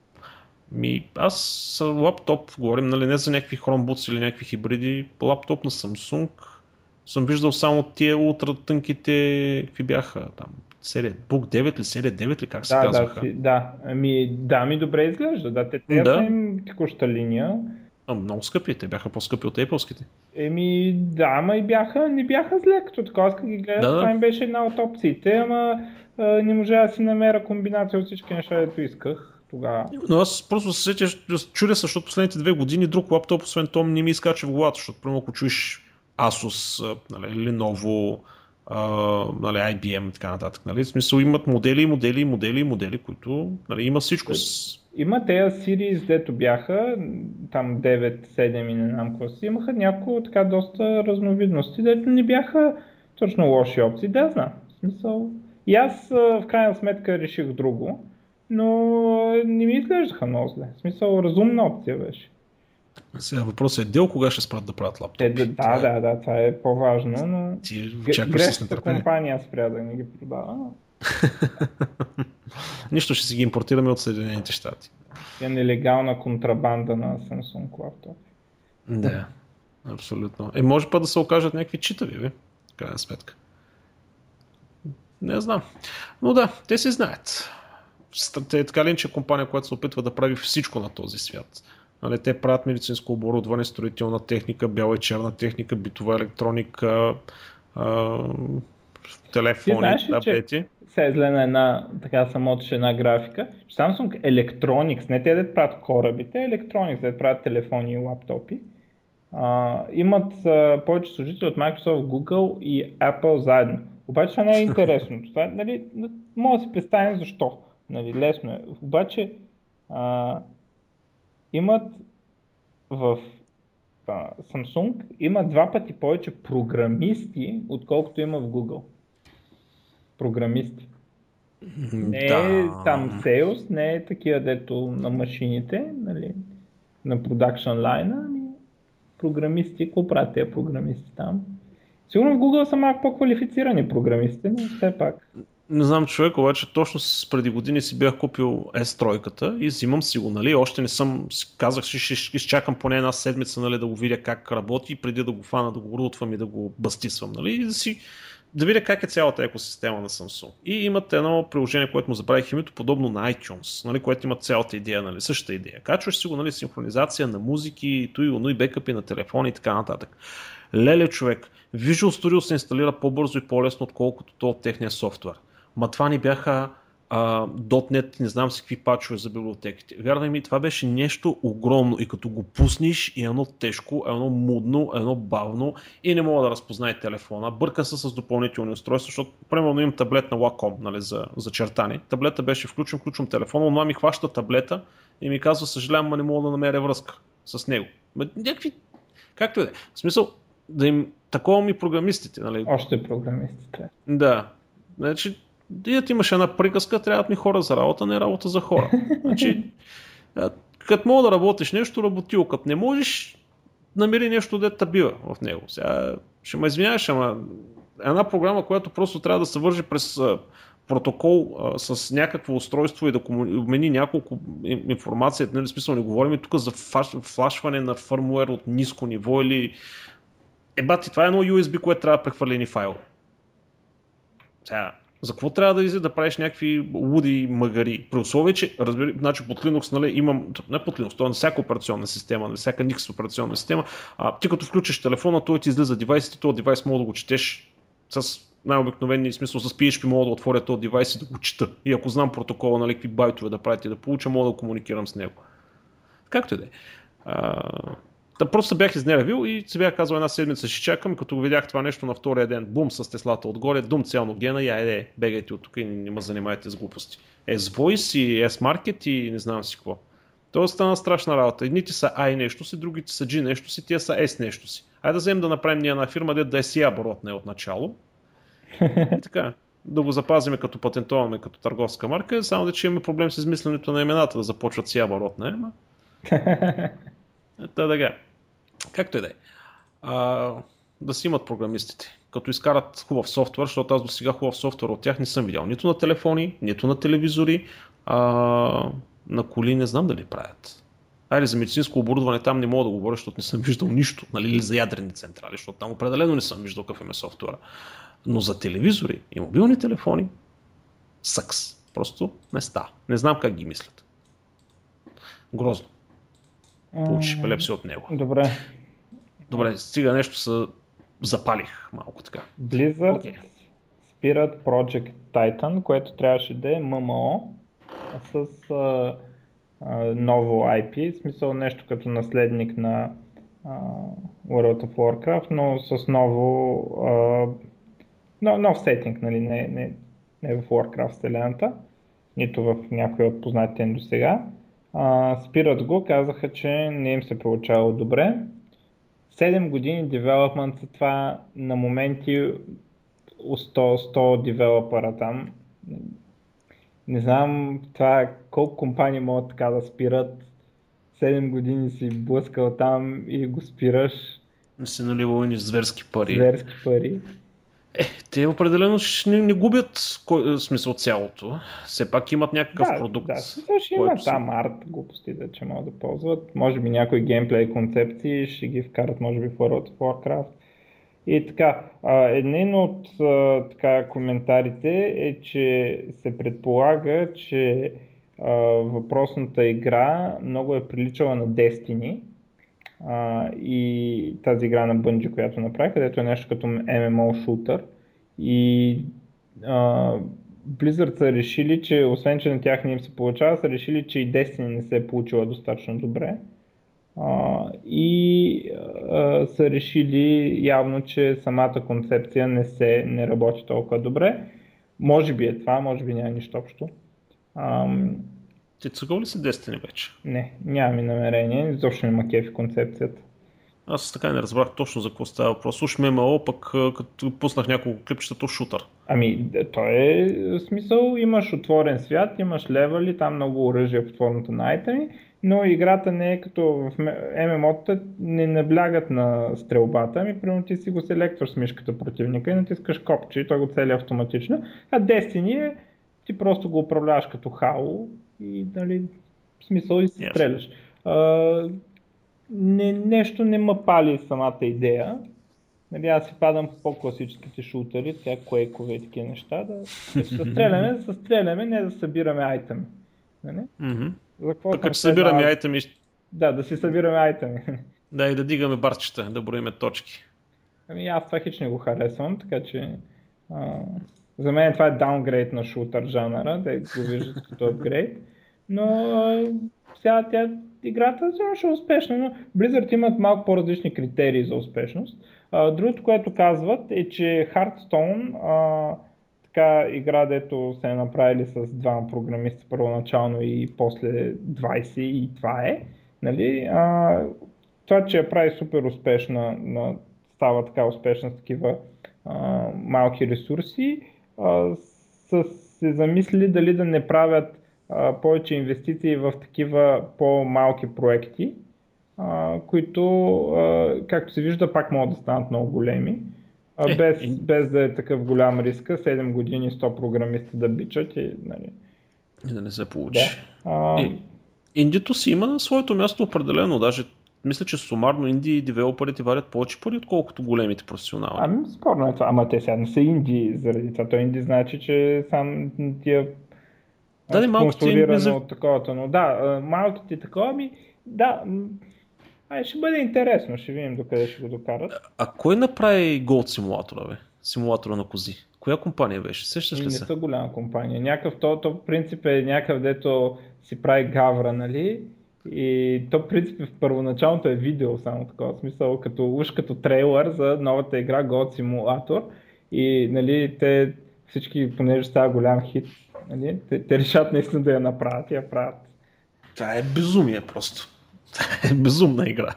Ми, аз с лаптоп, говорим, нали, не за някакви Chromebooks или някакви хибриди, лаптоп на Samsung съм виждал само тия ултра тънките, какви бяха там, серия Book девет ли, серия девет ли, как се Да, да, казваха? си, да. Ами, да, ми добре изглежда. Да, те те Да. са им текуща линия. А, много скъпи, те бяха по-скъпи от Apple-ските. Еми, да, ама и бяха, не бяха зле, като така, аз като ги гледах, Да, да. това им беше една от опциите, ама а, не можа да си намеря комбинация от всички неща, дето исках тогава. Но аз просто се сетя, чудя се, защото последните две години друг лаптоп, освен том, не ми изкача в главата, защото примерно ако чуеш Asus, а, нали, Lenovo, а, нали, ай би ем и така нататък. Нали, в смисъл имат модели, модели, модели, модели, които нали, има всичко. С... Има тези Series, дето бяха, там девет, седем и не знам какво си, имаха няколко така доста разновидности, дето не бяха точно лоши опции, да знам. В смисъл. И аз а, в крайна сметка реших друго, но не ми изглеждаха много зле. В смисъл, разумна опция беше. Сега въпросът е дел кога ще спрат да правят лаптопи. Те, да, да, да, да, това е по-важно, но Ти г- чакаш с грешната нетърпение. компания спря да не ги продава. Нищо, ще си ги импортираме от Съединените щати. Е нелегална контрабанда на Samsung лаптоп. Да, абсолютно. Е, може па да се окажат някакви читави, бе, в крайна сметка. Не знам. Но да, те си знаят. Те е така ли, че компания, която се опитва да прави всичко на този свят. Нали, те правят медицинско оборудване, строителна техника, бяла и черна техника, битова електроника, а, Ти телефони, знаеш ли, че таблети. се е зле на една, така самотиш една графика, че Samsung Electronics, не те да правят корабите, Electronics, да правят телефони и лаптопи, а, имат а, повече служители от Microsoft, Google и Apple заедно. Обаче това не е интересно. Това, нали, може да си представим защо. Нали, лесно е. Обаче а, имат в а, Samsung има два пъти повече програмисти, отколкото има в Google. Програмисти. Не е там Да. sales, не е такива дето на машините, нали, на продакшн лайна, ами програмисти, какво правят тези програмисти там? Сигурно в Google са малко по-квалифицирани програмисти, но все пак. Не знам човек, обаче точно с преди години си бях купил ес три и взимам си го, нали, още не съм, казах си, ще, ще изчакам поне една седмица, нали, да го видя как работи, преди да го фана, да го рутвам и да го бастисвам, нали, и да си, да видя как е цялата екосистема на Samsung. И имат едно приложение, което му забравих името, подобно на iTunes, нали, което има цялата идея, нали, същата идея. Качваш си го, нали, синхронизация на музики, той и и бекъпи на телефони и така нататък. Леле човек, Visual Studio се инсталира по-бързо и по-лесно, отколкото то от техния софтуер. Ма това ни бяха а, .NET, не знам си какви пачове за библиотеките. Вярвай ми, това беше нещо огромно и като го пуснеш и едно тежко, едно мудно, едно бавно и не мога да разпознае телефона. Бърка се с допълнителни устройства, защото примерно имам таблет на Wacom, нали, за, за чертане. Таблета беше включен, включвам телефона, но ми хваща таблета и ми казва, съжалявам, ма не мога да намеря връзка с него. Ма, някакви... Както и да е. В смисъл, да им такова ми програмистите. Нали? Още програмистите. Да. Значи, да имаш една приказка, трябват ми хора за работа, не работа за хора. Значи, като мога да работиш нещо, работил. Като не можеш, намери нещо, дето бива в него. Сега ще ме извиняваш, ама една програма, която просто трябва да се вържи през протокол а, с някакво устройство и да обмени няколко информация, нали, смисъл не говорим тук за фаш, флашване на фърмуер от ниско ниво или е, бати, това е едно ю ес би, което трябва да прехвърлени файл. Сега, за какво трябва да излезе да правиш някакви луди магари? При условие, че, разбери, значи под Linux, нали, имам, не под Linux, това е на всяка операционна система, на всяка Nix операционна система, а ти като включиш телефона, той ти излиза девайс и този девайс мога да го четеш с най-обикновения смисъл, с пи ейч пи мога да отворя този девайс и да го чета. И ако знам протокола, нали, какви байтове да правите да получа, мога да комуникирам с него. Както и да е. Да, просто бях изнервил и си бях казал една седмица ще чакам, като видях това нещо на втория ден, бум с Теслата отгоре, дум цялно гена и айде, бегайте от тук и не ме занимайте с глупости. S-Voice и S-Market и не знам си какво. Това стана страшна работа. Едните са I нещо си, другите са G нещо си, тия са S нещо си. Айде да вземем да направим ние една фирма, де да е си оборотна от начало. И така, да го запазиме като патентоваме като търговска марка, само да че имаме проблем с измисленето на имената, да започват си оборотна. Ема. Та така. Както и да е. Да си имат програмистите. Като изкарат хубав софтуер, защото аз до сега хубав софтуер от тях не съм видял. Нито на телефони, нито на телевизори, а, на коли не знам дали правят. Айде за медицинско оборудване там не мога да говоря, защото не съм виждал нищо. Нали, или за ядрени централи, защото там определено не съм виждал какъв е софтуера. Но за телевизори и мобилни телефони съкс. Просто не става. Не знам как ги мислят. Грозно. Получиш епилепсия от него. Добре. Добре, стига нещо се запалих малко така. Blizzard okay. спират Project Titan, което трябваше да е ем ем о с а, а, ново ай пи, в смисъл нещо като наследник на а, World of Warcraft, но с ново а, но, нов сетинг, нали, не, не, не в Warcraft вселената, нито в някои от познатите до сега. Uh, спират го, казаха, че не им се получава добре. седем години девелопмент за това на моменти сто, сто девелопера там. Не знам това колко компании могат така да спират. седем години си блъскал там и го спираш. Не си наливал ни зверски пари. Зверски пари. Е, те определено ще не, не губят кой, смисъл цялото. Все пак имат някакъв да, продукт. Да, смисъл ще има си... там арт глупости, да, че могат да ползват. Може би някои геймплей концепции ще ги вкарат, може би в World of Warcraft. И така, а, един от а, така, коментарите е, че се предполага, че а, въпросната игра много е приличала на Destiny, а, и тази игра на Bungie, която направи, където е нещо като Ем Ем О шутър. И а, Blizzard са решили, че освен, че на тях не им се получава, са решили, че и Destiny не се е получила достатъчно добре. А, и а, са решили явно, че самата концепция не се не работи толкова добре. Може би е това, може би няма нищо общо. Ам, Ти цъгал ли си Destiny вече? не, нямам намерение, изобщо не ма кефи концепцията. Аз така не разбрах точно за какво става въпрос. Уж Ем Ем О, пък като пуснах няколко клипчета, то шутър. Ами, той е в смисъл, имаш отворен свят, имаш левели, там много оръжия под формата на айтеми, но играта не е като в Ем Ем О-та, не наблягат на стрелбата, ами примерно ти си го селектваш с мишката противника и натискаш копче и той го цели автоматично, а Destiny е, ти просто го управляваш като хао и нали, в смисъл и си Yes. стреляш. А, не, нещо не ме пали самата идея. Нали, аз си падам по по-класическите шутери, така куейкове и такива неща, да се стреляме, да се стреляме, не да събираме айтеми. Нали? Mm-hmm. За какво Пък съм като събираме следал? айтеми, Да, да си събираме айтеми. да и да дигаме барчета, да броиме точки. Ами аз това хич не го харесвам, така че а, за мен това е даунгрейд на шутър жанъра, да го виждат като апгрейд. Но а, сега тя, играта ще е успешна, но Blizzard имат малко по-различни критерии за успешност. А, другото, което казват е, че Hearthstone, а, така игра, дето се е направили с двама програмисти първоначално и после двайсет и това е, нали, а, това, че я прави супер успешна, на, става така успешна с такива а, малки ресурси, а, са се замислили дали да не правят а, повече инвестиции в такива по-малки проекти, а, които, а, както се вижда, пак могат да станат много големи, а, Е, без, и- без да е такъв голям риска, седем години сто програмисти да бичат и, нали, И да не се да. получи. А, Е, Индито си има своето място определено. Даже мисля, че сумарно инди девелоперите варят повече пари, отколкото големите професионални. Ами, спорно е това. Ама те сега не са инди заради това. Той инди значи, че сам тия Да, не, малките инди спонсорирано за... от таковата. Но да, а, малките такова, ми, да, м, ай, ще бъде интересно, ще видим докъде ще го докарат. А кой направи Gold симулатора, бе? Симулатора на кози. Коя компания беше? Сещаш И ли не се? са голяма компания. Някакъв, то, то принцип е някакъв, дето си прави гавра, нали? И то принцип е в първоначалното е видео, само такова смисъл, като, уж като трейлър за новата игра God Simulator. И нали, те всички, понеже става голям хит, нали, те, те решат наистина да я направят и я правят. Това е безумие просто. Това е безумна игра.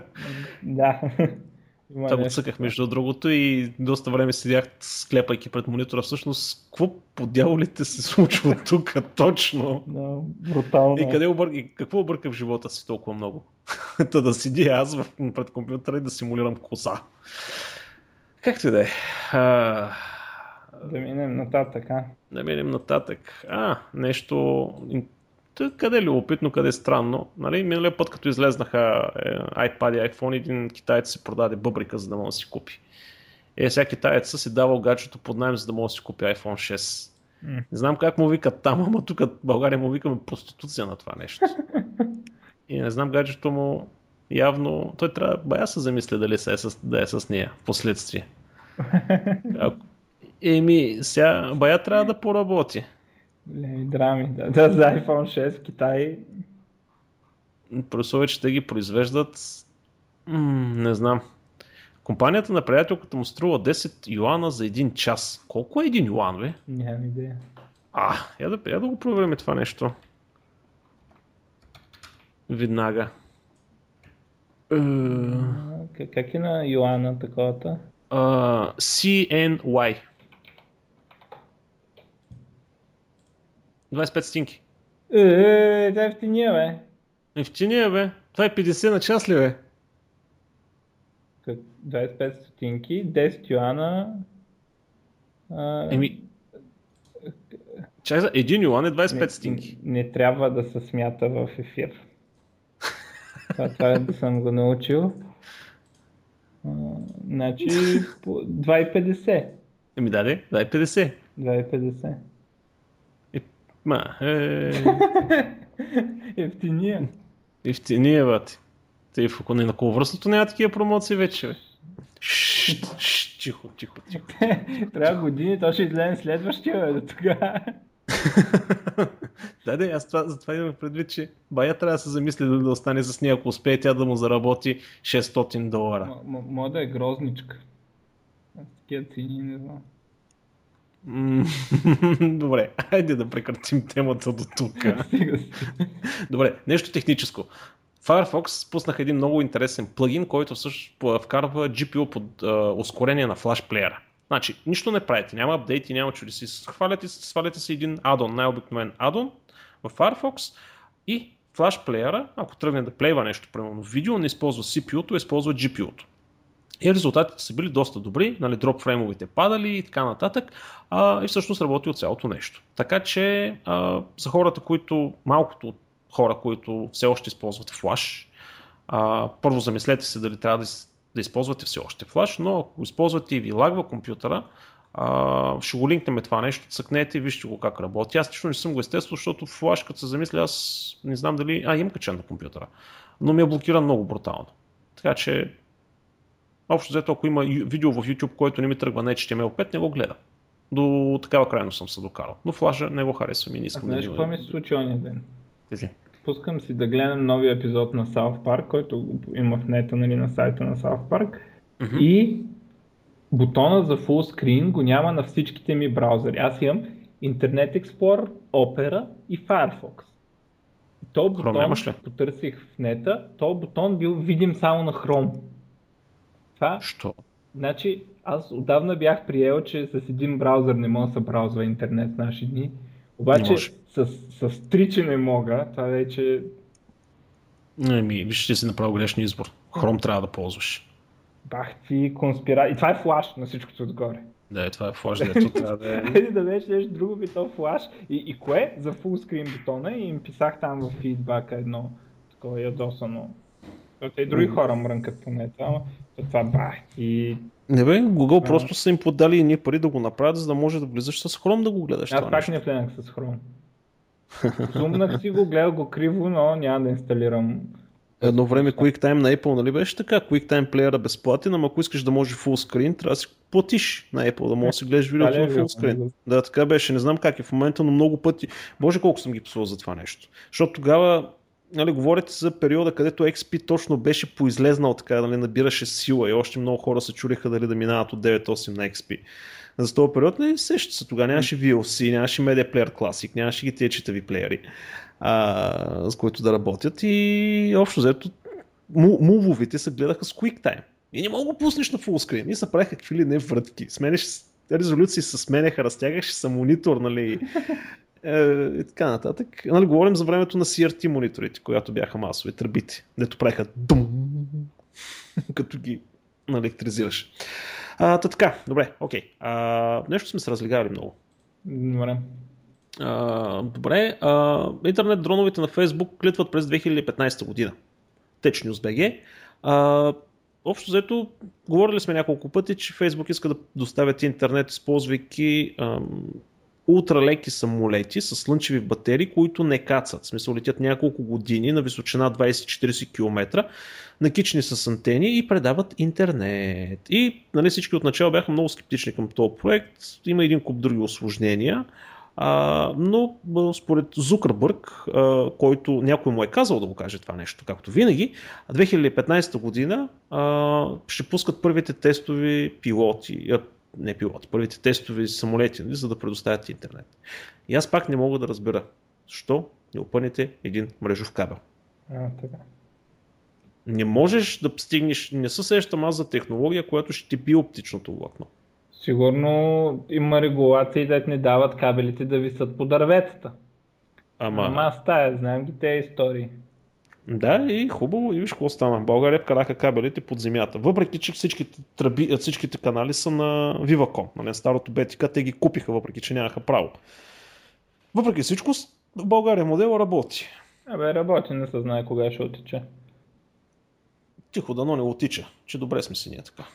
Да. Има Това го нещо. цъках между другото и доста време седях склепайки пред монитора. Всъщност, какво по дяволите се случва тук точно? Да, брутално. И, къде обър... и какво обърка в живота си толкова много? Та да седи аз в... пред компютъра и да симулирам коса. Както и да е. А... Да минем нататък, а? Да минем нататък. А, нещо... Тъй, къде е любопитно, къде е странно. Нали? Миналия път, като излезнаха е, iPad и iPhone, един китаец си продаде бъбрика, за да може да си купи. Е, сега китаеца си давал гаджето под найем, за да може да си купи iPhone шест. М. Не знам как му викат там, ама тук в България му викаме проституция на това нещо. И не знам гаджето му явно... Той трябва бая се замисля дали се е с... да е с нея в последствие. А... Еми, сега бая трябва да поработи. Големи драми. Да, да, за iPhone шест в Китай. При условие, че те ги произвеждат, м- не знам. Компанията на приятелката му струва десет юана за един час. Колко е един юан, бе? Нямам идея. А, я да, я да го проверим това нещо. Веднага. Е, А, как- Как е на Йоана таковата? а, Си Ен Уай. двайсет и пет стотинки. Е, е, е, ефтиния, бе. Ефтиния, бе. Това е петдесет на час ли, бе? Как- двайсет и пет стотинки, десет юана. А, Еми, чакай за един юан е двайсет и пет стотинки. не, не трябва да се смята в ефир. Това, това е да съм го научил. А, Значи по два и петдесет. Еми даде, дай петдесет. два и петдесет. Е, ма, е... Ефтиния. Ефтиния, бати. Тъй в на коловръстното няма такива промоции вече, бе. Шшт, шшт, тихо, тихо, тихо. Трябва години, то ще излезе следващия, бе, до тогава. Да, да, аз това, затова имам предвид, че бая трябва да се замисли да, да остане с нея, ако успее тя да му заработи шестстотин долара. М- м- Моя да е грозничка. С такива цени, не знам. М, Добре, айде да прекратим темата до тук. Стига си. Добре, нещо техническо. Firefox пуснаха един много интересен плагин, който всъщност вкарва джи пи ю под а, ускорение на флаш плеера. Значи, нищо не правите, няма апдейти, няма чудеси. Сваляте, сваляте си един адон, най-обикновен адон в Firefox и флаш плеера, ако тръгне да плейва нещо, примерно видео, не използва си пи ю-то, използва джи пи ю-то. И резултатите са били доста добри, нали, дроп фреймовете падали и така нататък, а, и всъщност работи от цялото нещо. Така че а, за хората, които, малкото хора, които все още използват флаш, а, първо замислете се дали трябва да, да използвате все още флаш, но ако използвате и ви лагва компютъра, а, ще го линкнем това нещо, цъкнете и вижте го как работи. Аз лично не съм го естествено, защото флаш, като се замисля, аз не знам дали... А, имам качен на компютъра, но ми е блокиран много брутално. Така че общо взето, ако има видео в YouTube, който не ми тръгва на Ейч Ти Ем Ел пет, не го гледа. До такава крайно съм се докарал. Но флаша не го харесвам и не искам. Знаеш да какво ми се случи ония ден? Тези. Пускам си да гледам новия епизод на South Park, който има в нета, нали, на сайта на South Park. Mm-hmm. И бутона за full screen го няма на всичките ми браузъри. Аз имам Internet Explorer, Opera и Firefox. То бутон, потърсих в нета, то бутон бил видим само на Chrome. Това, Що? Значи, аз отдавна бях приел, че с един браузър не мога да се браузва интернет в наши дни. Обаче с, с три, че не мога, това вече... Еми, виж, ще си направил грешния избор. Chrome трябва да ползваш. Бах ти конспира... И това е флаш на всичкото отгоре. Да, е, това е флаш, дето трябва да е... Хайде да беше нещо друго, би то флаш. И, и кое? За фулскрин бутона и им писах там в фидбака едно такова ядосано. И други хора мрънкат по нета, ама това бах и... Не бе, Google а... просто са им подали едни пари да го направят, за да може да влизаш с Chrome да го гледаш. Аз пак не влезах с Chrome. Зумнах си го, гледах го криво, но няма да инсталирам. Едно време QuickTime на Apple, нали беше така? QuickTime плеера безплатен, ама ако искаш да може full screen, трябва да си платиш на Apple, да можеш да си гледаш видеото на full screen. Да, така беше, не знам как е в момента, но много пъти. Боже, колко съм ги псувал за това нещо. Защото тогава, нали, говорите за периода, където Екс Пи точно беше поизлезнал, така, нали, набираше сила и още много хора се чудеха дали да минават от девет осем на Екс Пи. За този период не сеща се, тогава нямаше ви ел си, нямаше Media Player Classic, нямаше ги тези читави плеери, а, с които да работят и общо взето мувовите се гледаха с QuickTime. И не мога да пуснеш на фулскрин. И се правиха какви ли не вратки. Сменеш, резолюции се сменяха, разтягаше се монитор, нали, е, и така нататък. Нали, говорим за времето на Си Ар Ти мониторите, когато бяха масови тръбите, дето правиха дум, като ги електризираш. А, та така, добре, окей. А, нещо сме се разлигали много. Добре. А, добре, а, интернет дроновете на Facebook клитват през две хиляди и петнадесета година. TechNews.bg. А, общо взето, говорили сме няколко пъти, че Facebook иска да доставят интернет, използвайки ам, ултралеки самолети с слънчеви батерии, които не кацат. В смисъл, летят няколко години на височина двадесет до четиридесет километра, накични с антени и предават интернет. И нали, всички отначало бяха много скептични към този проект. Има един куп други усложнения. А, но според Зукърбърг, а, който някой му е казал да го каже това нещо, както винаги, две хиляди и петнадесета година а, ще пускат първите тестови пилоти, а, не пилоти, първите тестови самолети, нали, за да предоставят интернет. И аз пак не мога да разбера защо не опънете един мрежов кабел. А, така. Не можеш да стигнеш, не се сещам аз за технология, която ще ти би оптичното влакно. Сигурно има регулации, да не дават кабелите да висят по дърветата. Ама... Ама аз тая, знам ги тези истории. Да, и хубаво, и виж какво стана. България вкараха кабелите под земята. Въпреки, че всичките, тръби, всичките канали са на Viva.com, нали, старото Б Т К, те ги купиха, въпреки че нямаха право. Въпреки всичко, в България модел работи. Абе, работи, не се знае кога ще отича. Тихо, дано не отича, че добре сме си ние така.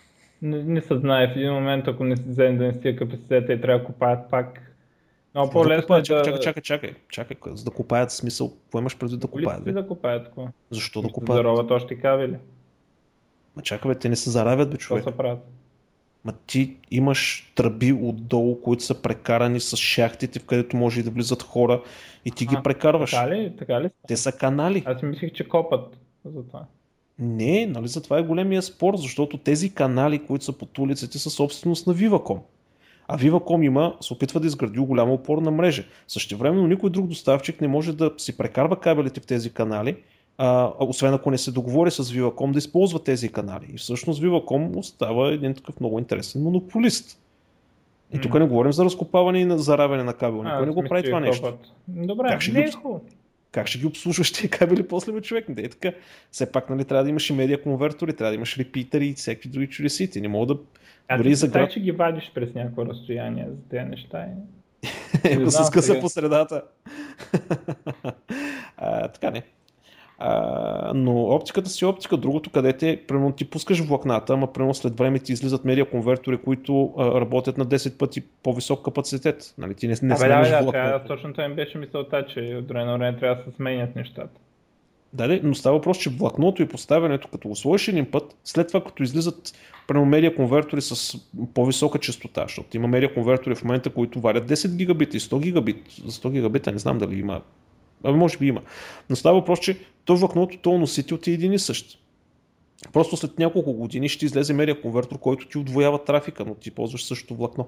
не, не се знае в един момент, ако не си вземе да не стига капацитета и трябва да купаят пак. Много Какво да по-лесно е купаят? Чакай, чакай, да... чакай, чакай, чакай. За да купаят смисъл, какво имаш предвид да купаят, Колиците бе? да купаят такова. Защо да Ще купаят? зароват още кабели. Ма чакай, бе, те не се заравят, бе, То човек. се правят. Ма ти имаш тръби отдолу, които са прекарани с шахтите, в където може и да влизат хора и ти ги А, прекарваш. така ли? Така ли? Те са канали. Аз си мислих, че копат за това. Не, нали за това е големия спор, защото тези канали, които са под улиците, са собственост на Viva.com. А Viva.com има, се опитва да изгради голяма опорна мрежа. Същевременно никой друг доставчик не може да си прекарва кабелите в тези канали, а, освен ако не се договори с Viva.com да използва тези канали. И всъщност Viva.com остава един такъв много интересен монополист. И тук не говорим за разкопаване и на заравяне на кабел. Никой А, не го прави това нещо. Добре, Как ще не ги, е обс- хубаво. как ще ги обслужваш тези кабели после, бе, човек? Не е така. Все пак, нали, трябва да имаш и медиа конвертори, трябва да имаш репитери и всеки други чудеси. Ти не мога да... А Дори ти и за представи, град... че ги вадиш през някакво разстояние за тези неща. Ако Не се знам скъса сега. по средата. а, така не. А, но оптиката си е оптика. Другото, където е, примерно ти пускаш влакната, ама примерно след време ти излизат медиа конвертори, които а, работят на десет пъти по-висок капацитет. Нали, ти не, не Абе, да, сменяш да, влакна. трябва, точно това ми беше мисълта, че от време на време трябва да се сменят нещата. Да, да, но става въпрос, че влакното и поставянето, като го сложиш един път, след това като излизат прямо медиа конвертори с по-висока частота, защото има медиа конвертори в момента, които варят десет гигабита и сто гигабит. За сто гигабита не знам дали има. Абе, може би има. Но става въпрос, че то влакното, то носител ти е един и същ. Просто след няколко години ще излезе медиа конвертор, който ти удвоява трафика, но ти ползваш същото влакно.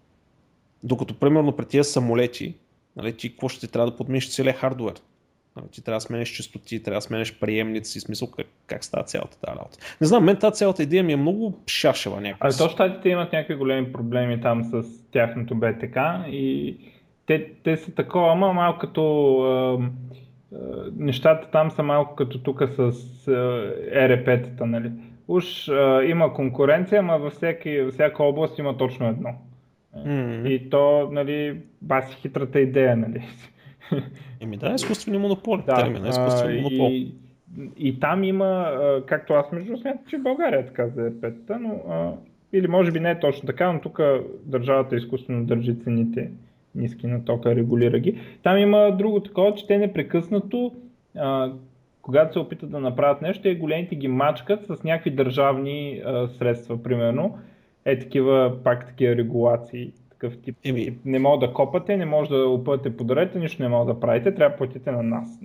Докато, примерно, при тия самолети, нали, ти какво ще ти трябва да подмениш целия хардуер? Нали, ти трябва да сменеш частоти, трябва да сменеш приемници, смисъл как, как става цялата тази работа. Не знам, мен тази цялата идея ми е много шашева А някакъв. то щатите имат някакви големи проблеми там с тяхното Б Т К и те, те са такова, ама малко като а, а, нещата там са малко като тук с а, Е Р П-тата, нали. Уж а, има конкуренция, ама във всеки, във всяка област има точно едно. Mm-hmm. И то, нали, баси хитрата идея, нали. Еми да, изкуствени монополи. Да, Термина, изкуствен монопол. и, и там има, а, както аз между смятам, че в България е така за Е Р П-тата, но а, или може би не е точно така, но тук държавата изкуствено държи цените ниски на тока, регулира ги. Там има друго такова, че те непрекъснато, а, когато се опитат да направят нещо, те големите ги мачкат с някакви държавни а, средства, примерно. Е такива, пак такива регулации, такъв тип. Еми... тип. Не мога да копате, не може да опъвате по дървета, нищо не мога да правите, трябва да платите на нас.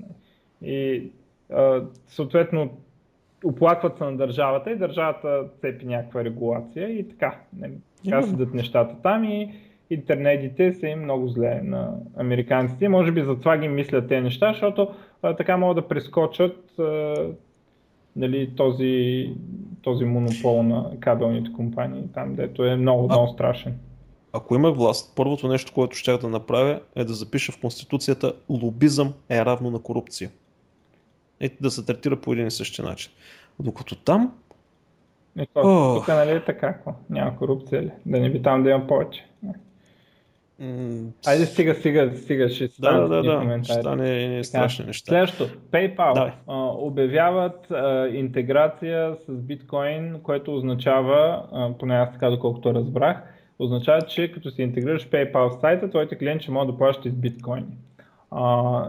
И а, съответно оплакват се на държавата и държавата цепи някаква регулация и така. Така седат нещата там и интернетите са им много зле на американците. Може би затова ги мислят тези неща, защото а, така могат да прескочат а, нали, този, този монопол на кабелните компании, там дето е много, много страшен. Ако има власт, първото нещо, което ще да направя е да запиша в Конституцията: лобизъм е равно на корупция. И да се третира по един и същи начин. Докато там... И тук, oh. тук нали е така, какво? Няма корупция ли? Да не би там да има повече. Mm. Айде стига, стига, стига, ще стане да, да, да, коментари. Ще стане страшни неща. Следващото, PayPal а, обявяват а, интеграция с биткоин, което означава, а, поне аз така доколкото разбрах, означава, че като си интегрираш PayPal в сайта, твоите клиенти ще могат да плащат и с биткоини. А,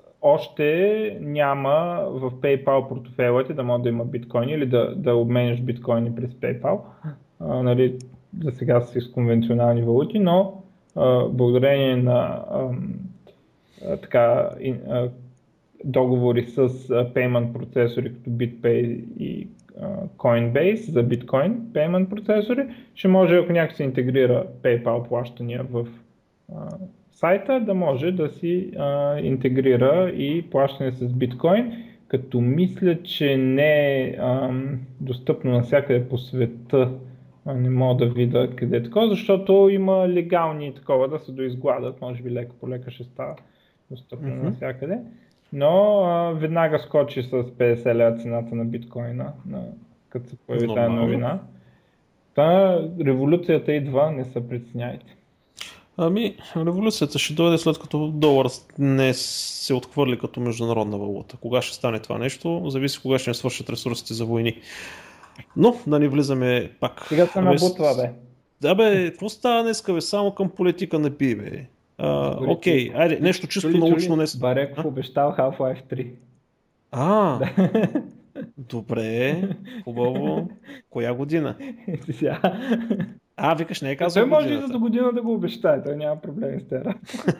още няма в PayPal портфейлите да може да има биткоини или да, да обменяш биткоини през PayPal. А, нали, за сега са с конвенционални валути, но а, благодарение на а, а, така, а, договори с а, payment процесори като BitPay и а, Coinbase за биткоин payment процесори, ще може, ако някак се интегрира PayPal плащания в а, сайта, да може да си а, интегрира и плащане с биткоин, като мисля, че не е а, достъпно навсякъде по света, а, не мога да видя къде е такова, защото има легални такова да се доизгладат, може би леко по лека ще става достъпно mm-hmm. навсякъде, но а, веднага скочи с петдесет лева цената на биткоина, на, като се появи тази новина. Та революцията идва, не се притесняйте. Ами, революцията ще дойде след като долар не се отхвърли като международна валута. Кога ще стане това нещо, зависи кога ще не свършат ресурсите за войни. Но да не влизаме пак. Сега се Абе, набутва, бе. да бе, какво става днеска, бе? Само към политика не би, бе. А, Чули, окей, айде, чули, нещо чисто чули, научно чули, днес. Бареков А? обещал Half-Life три. а, Да. добре, хубаво. Коя година? Сега. А, викаш, не е Той казал той може и за годината. до година да го обещае, той няма проблеми с това.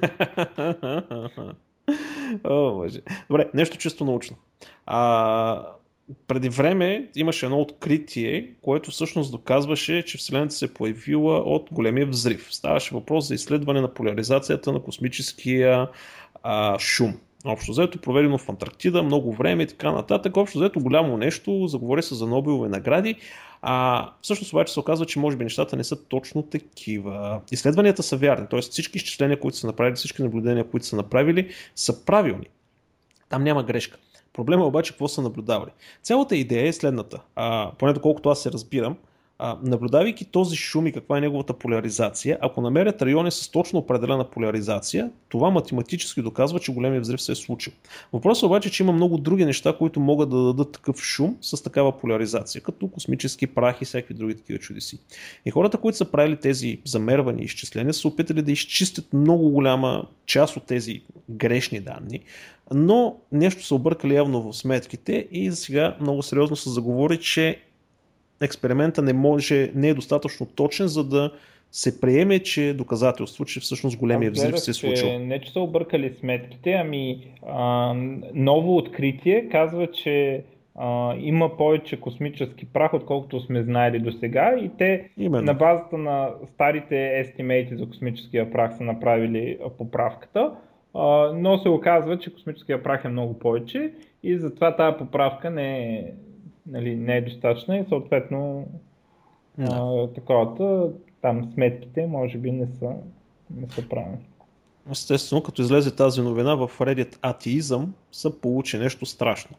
О, боже. Добре, нещо чисто научно. А, преди време имаше едно откритие, което всъщност доказваше, че Вселената се е появила от големия взрив. Ставаше въпрос за изследване на поляризацията на космическия а, шум. Общо взето, проведено в Антарктида, много време и така нататък. Общо взето, голямо нещо, заговори се за Нобелови награди. А всъщност обаче се оказва, че може би нещата не са точно такива. Изследванията са вярни, т.е. всички изчисления, които са направили, всички наблюдения, които са направили, са правилни. Там няма грешка. Проблема е обаче какво са наблюдавали. Цялата идея е следната, а, поне доколкото аз се разбирам, а, наблюдавайки този шум и каква е неговата поляризация, ако намерят райони с точно определена поляризация, това математически доказва, че големия взрив се е случил. Въпросът е обаче, че има много други неща, които могат да дадат такъв шум с такава поляризация, като космически прах и всякакви други такива чудеси. И хората, които са правили тези замервания и изчисления, са опитали да изчистят много голяма част от тези грешни данни, но нещо са объркали явно в сметките и сега много сериозно се заговори, че експеримента не може, не е достатъчно точен, за да се приеме, че е доказателство, че всъщност големия Аз взрив гледах, се е случил. че не че са объркали сметките, ами а, ново откритие казва, че а, има повече космически прах, отколкото сме знаели до сега и те на Именно. базата на старите естимейти за космическия прах са направили а, поправката, а, но се оказва, че космическия прах е много повече и затова тази поправка не е, нали, не е достатъчна и съответно Да. а, таковата, там сметките може би не са, не са правилни. Естествено, като излезе тази новина в Reddit атеизъм, са получи нещо страшно.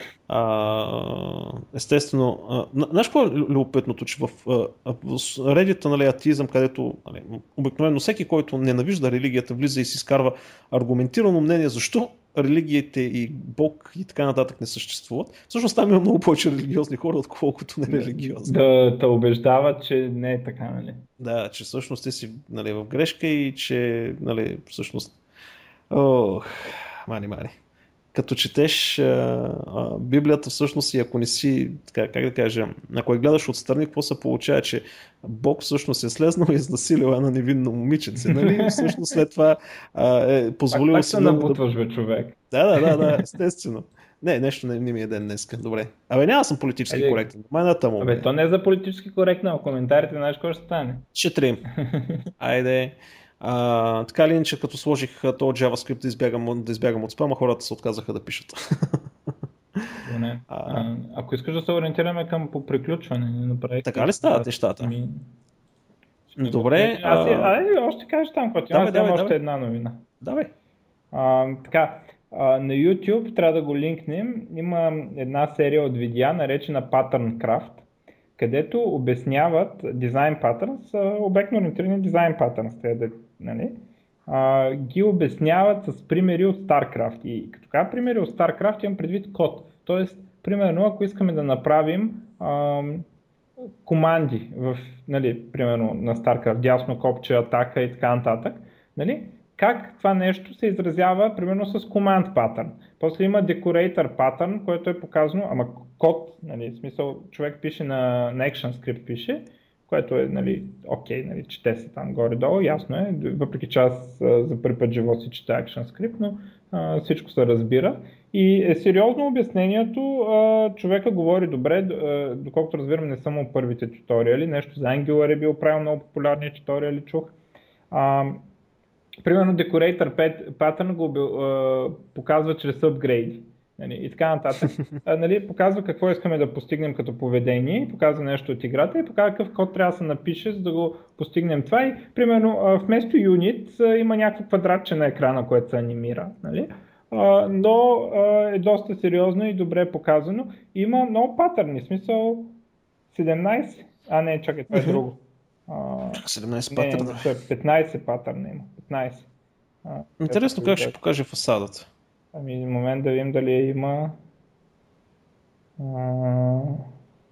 А, естествено, а, знаеш какво е любопитното, че в, а, в Reddit, нали, атеизъм, където нали, обикновено всеки, който ненавижда религията, влиза и си изкарва аргументирано мнение защо религиите и Бог и така нататък не съществуват. Всъщност там има много повече религиозни хора, отколкото Да, нерелигиозни. да те убеждава, че не е така, нали? Да, че всъщност ти си нали, в грешка и че нали, всъщност ох, мани, мани. Като четеш а, а, Библията всъщност и ако не си, така, как да кажа, ако я гледаш отстрани, какво се получава, че Бог всъщност е слезнал и изнасилил една невинно момиченце, нали? И всъщност след това а, е Пак, позволил пак се сина му да... набутваш, бе, човек. Да, да, да, да, естествено. Не, нещо не, не ми е ден днеска. Добре. Абе, няма съм политически Айде, коректен. Майната му, абе, бе. то не е за политически коректно, а в коментарите знаеш какво ще стане. Ще трим. Айде. А, така ли иначе, като сложих а, този JavaScript да избягам, да избягам от спама, хората се отказаха да пишат. Поне. А, А, ако искаш да се ориентираме към по приключване, не направих така ли стават нещата? ми... ще го Добре. сме- Аз, А, айде, още кажеш там, като давай, аз имам давай, още давай. една новина. Давай. А, така, а, на YouTube трябва да го линкнем. Има една серия от видеа, наречена Pattern Craft, където обясняват дизайн патърнс, обектно-ориентирани дизайн патърнс, нали? А, ги обясняват с примери от StarCraft. И като кажа примери от StarCraft имам предвид код. Тоест, примерно, ако искаме да направим а, команди в, нали, примерно на StarCraft, дясно копче, атака и така нататък, нали? Как това нещо се изразява примерно с command pattern. После има decorator pattern, което е показано, ама код, нали, в смисъл човек пише на, на ActionScript пише, което е, нали, окей, нали, чете се там горе-долу, ясно е, въпреки че аз за първи път живот си чета ActionScript, но а, всичко се разбира. И е сериозно обяснението, а, човека говори добре, а, доколкото разбирам не само първите туториали, нещо за Angular е бил правил много популярни туториали, чух. А, примерно Decorator Pattern го а, показва чрез апгрейди. Нали, и така нататък. А, нали, показва какво искаме да постигнем като поведение, показва нещо от играта и показва какъв код трябва да се напише, за да го постигнем това. И примерно а, вместо юнит а, има някакво квадратче на екрана, което се анимира. Нали? А, но а, е доста сериозно и добре показано. Има много патърни, в смисъл седемнайсет, а не, чакай, това е друго. А, седемнайсет не, не, патърна. не, петнайсет патърна има. петнайсет. А, Интересно как ще покаже фасадата. Ами, момент да видим дали има. А,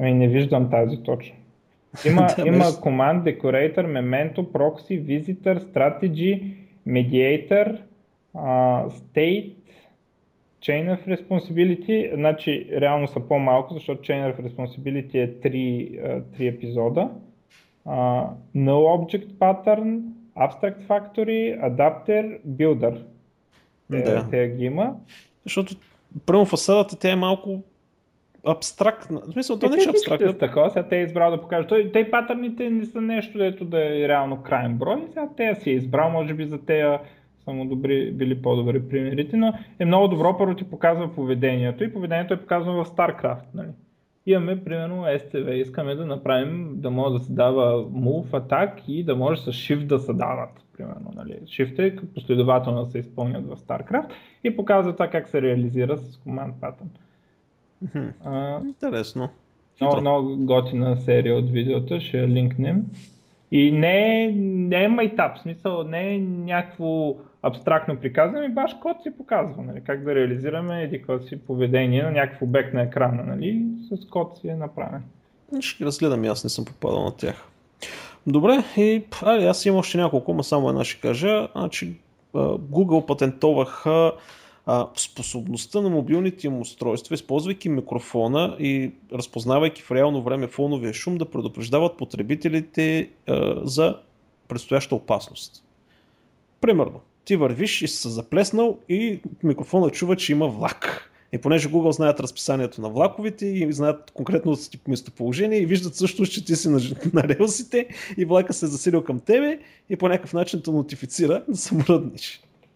Ами не виждам тази точно. Има, Да, има беше... Command, Decorator, Memento, Proxy, Visitor, Strategy, Mediator, а, State, Chain of Responsibility. Значи реално са по-малко, защото Chain of Responsibility е три, три епизода. А, No Object Pattern, Abstract Factory, Adapter, Builder. Те, Да. те ги има. Защото, първо фасадата тя е малко абстрактна. В смисъл, то Е, не те че е всичките абстрактна. са такова, сега те е избрал да покаже. Той, те патърните не са нещо, дето да е реално крайен брой. Сега те си е избрал, може би за тея само добри, били по-добри примерите, но е много добро, първо ти показва поведението и поведението е показано в StarCraft. Нали? Имаме, примерно, ес ти ви, искаме да направим, да може да се дава move, attack и да може с Shift да се дават. Примерно, нали? Shift е последователно да се изпълнят в StarCraft и показва това как се реализира с Command Pattern. Мгм. А, Интересно. много, Хитро. много готина серия от видеота, ще я линкнем. И не е, не е майтап, в смисъл не е някакво абстрактно приказване, ми баш код си показва, нали, как да реализираме еди какво си поведение на някакъв обект на екрана, нали, с код си е направен. Ще ги разгледам и аз не съм попадал на тях. Добре, и али, аз имам още няколко, но само една ще кажа. Значи, Google патентоваха а, способността на мобилните им устройства, използвайки микрофона и разпознавайки в реално време фоновия шум, да предупреждават потребителите а, за предстояща опасност. Примерно, ти вървиш и си се заплеснал и микрофона чува, че има влак. И понеже Google знаят разписанието на влаковете и знаят конкретно местоположение и виждат също, че ти си на, на релсите и влака се е засилил към тебе и по някакъв начин те нотифицира да се мръднеш.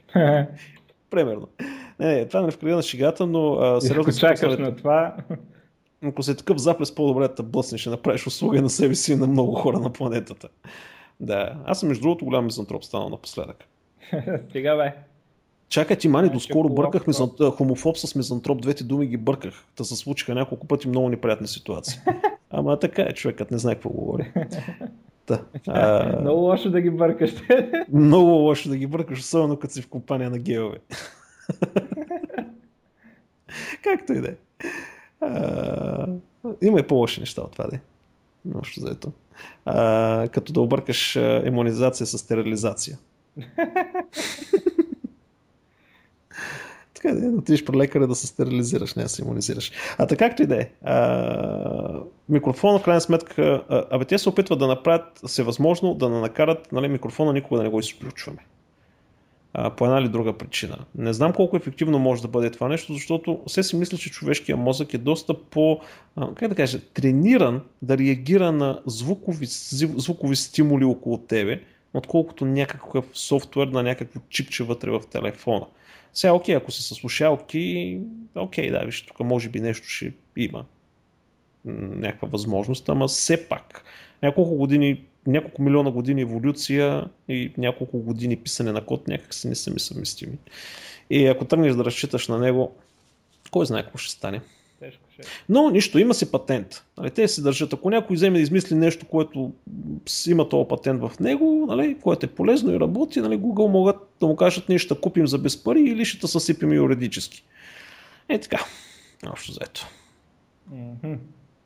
Примерно. Не, не, това не е в края на шегата, но а, сериозно Ако чакаш на това... Ако си такъв заплес, по-добре да те блъснеш и направиш услуга на себе си и на много хора на планетата. Да, аз съм между другото голям мизантроп станал напоследък. Стига бе. Чакай ти, мани, Значи, доскоро хубав бърках въпрос. мизан... хомофоб с мизантроп, двете думи ги бърках. Та се случиха няколко пъти много неприятни ситуации. Ама така е, човекът не знае какво говори. Та, а... Много лошо да ги бъркаш. Много лошо да ги бъркаш, особено като си в компания на геове. Както и да е. А, Има и по-лоши неща от това, де. Общо заето. А, като да объркаш а, имунизация с стерилизация. Така да отидеш при лекаря да се стерилизираш, не да се имунизираш. А така както и да е. Микрофона, в крайна сметка, а, абе те се опитват да направят всевъзможно, да накарат, нали, микрофона никога да не го изключваме. А, по една или друга причина. Не знам колко ефективно може да бъде това нещо, защото все си мисля, че човешкият мозък е доста по, а, как да кажа, трениран да реагира на звукови, звукови стимули около тебе, отколкото някакъв софтуер на някакво чипче вътре в телефона. Сега, окей, ако си със слушалки, окей, да, виж, тук може би нещо ще има. Някаква възможност, ама все пак. Няколко години, няколко милиона години еволюция и няколко години писане на код някак си не са ми съвместими. И ако тръгнеш да разчиташ на него, кой знае какво ще стане. Тежко ще. Но нищо, има си патент. Нали, те си държат. Ако някой вземе да измисли нещо, което има този патент в него, нали, което е полезно и работи, нали, Google могат да му кажат, ние ще купим за без пари или ще те съсипим юридически. Е така. Общо заето. Mm-hmm.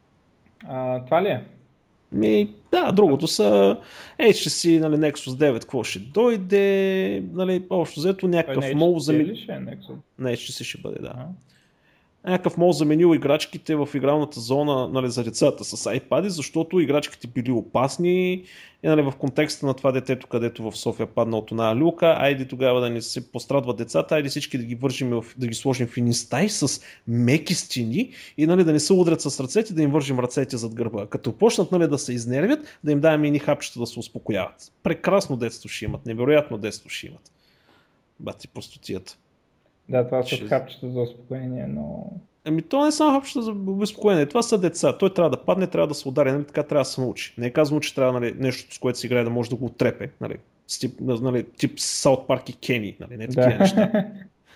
А, това ли е? Ми, да, другото са Ейч Ти Си, нали, Nexus девет, какво ще дойде, нали, общо взето някакъв мол за... Или ще е Nexus? На Ейч Ти Си ще бъде, да. А? Някакъв мол заменил играчките в игралната зона, нали, за децата с iPad, защото играчките били опасни и, нали, в контекста на това детето, където в София падна от една люка, айде тогава да не се пострадват децата, айде всички да ги вържим, да ги сложим в едни стаи с меки стени и, нали, да не се удрят с ръцете, да им вържим ръцете зад гърба. Като почнат, нали, да се изнервят, да им даваме едни хапчета да се успокояват. Прекрасно детство ще имат, невероятно детство ще имат. Бати простотията. Да, това са Ще- хапчета за успокоение, но... Ами то не е само хапчета за безпокоение, това са деца. Той трябва да падне, трябва да се удари, нали, така трябва да се научи. Не е казано, че трябва, нали, нещо, с което се играе, да може да го отрепе. Нали, с тип, нали, тип Саут Парк и Кени, нали, не такива неща. Да.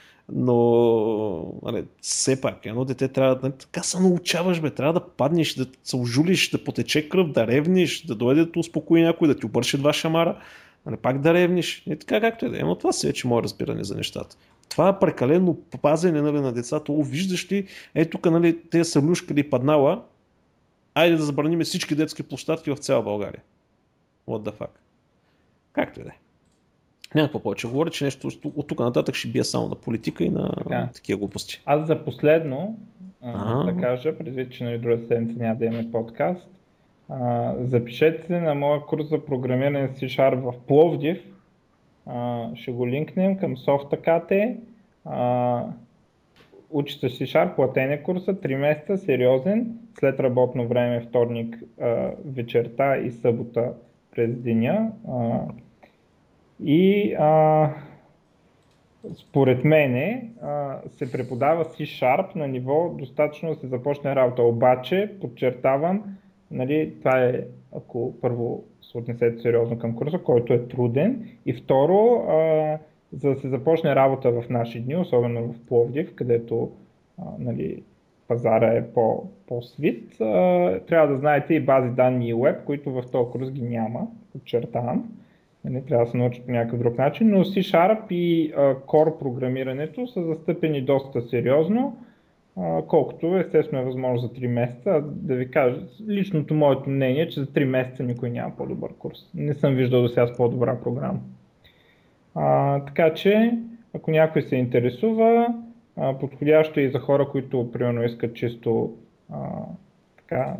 Но, нали, все пак, едно дете трябва да, нали, така се научаваш, бе, трябва да паднеш, да се ожулиш, да потече кръв, да ревниш, да дойде да те успокои някой, да ти обърши два шамара, нали, пак да ревниш. И така както и да е, но това си вече мое разбиране за нещата. Това е прекалено пазене, нали, на децата. О, виждаш ли, ето тук, нали, те са люшкали паднала, Айде да забраним всички детски площадки в цяла България. What the fuck. Както и да е. Няма какво повече говоря, че нещо от тук нататък ще бия само на политика и на Така. такива глупости. Аз за последно а, Ага. да кажа, преди че на другата седмица няма да имаме подкаст, а, запишете се на моя курс за програмиране с C-Sharp в Пловдив. А, ще го линкнем към SoftAKT. А, учи се C-Sharp, платен е курса, три месеца, сериозен, след работно време, вторник а, вечерта и събота през деня. А, и а, според мене а, се преподава C-Sharp на ниво достатъчно да се започне работа. Обаче, подчертавам, нали, това е, ако първо се отнесете сериозно към курса, който е труден, и второ, а, за да се започне работа в наши дни, особено в Пловдив, където а, нали, пазара е по, по-свит, а, трябва да знаете и бази данни и web, които в този курс ги няма, подчертавам. Не трябва да се научат по някакъв друг начин, но C-Sharp и uh, Core програмирането са застъпени доста сериозно, uh, колкото естествено е възможно за три месеца. Да ви кажа, личното моето мнение е, че за три месеца никой няма по-добър курс. Не съм виждал до сега с по-добра програма. Uh, така че, ако някой се интересува, uh, подходящо е и за хора, които примерно искат чисто uh, така,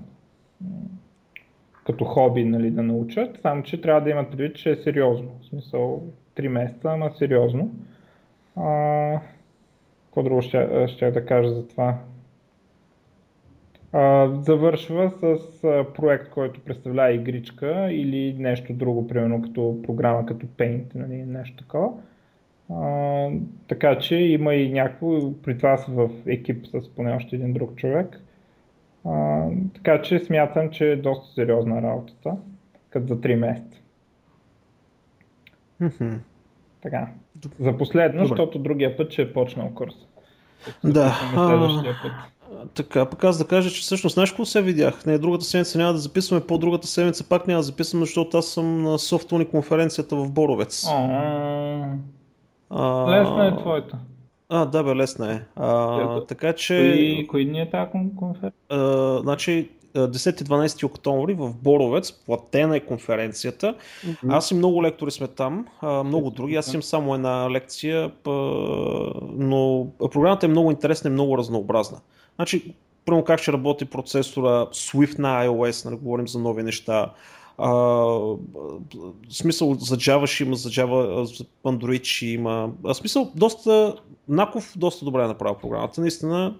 като хоби, нали, да научат, само че трябва да имат предвид, че е сериозно. В смисъл три месеца, ама сериозно. А, какво друго ще, ще да кажа за това? А, завършва с а, проект, който представлява игричка или нещо друго, примерно като програма, като Paint, нали, нещо такова. А, така че има и някакво, при това са в екип с поне още един друг човек. А, така че смятам, че е доста сериозна работата, като за три месеца. Mm-hmm. Така. За последно, Добре. защото другия път ще е почнал курс. Да. Следващия път. А, така, пък аз да кажа, че всъщност знаеш какво се видях? Не, другата седмица няма да записваме, по-другата седмица пак няма да записваме, защото аз съм на SoftUni конференцията в Боровец. А, А, лесна е твоята. А, да бе, лесна е. А, така че... Кои, кои дни е тази конференция? А, значи, десети-дванадесети октомври в Боровец, платена е конференцията. Mm-hmm. Аз и много лектори сме там, а, много други. Аз имам само една лекция, а, но програмата е много интересна и много разнообразна. Значи, първо как ще работи процесора, Swift на iOS, нали, говорим за нови неща. А, в смисъл за Java ще има, за Java, за Android ще има. В смисъл, доста, Наков доста добре е направил програмата. Наистина,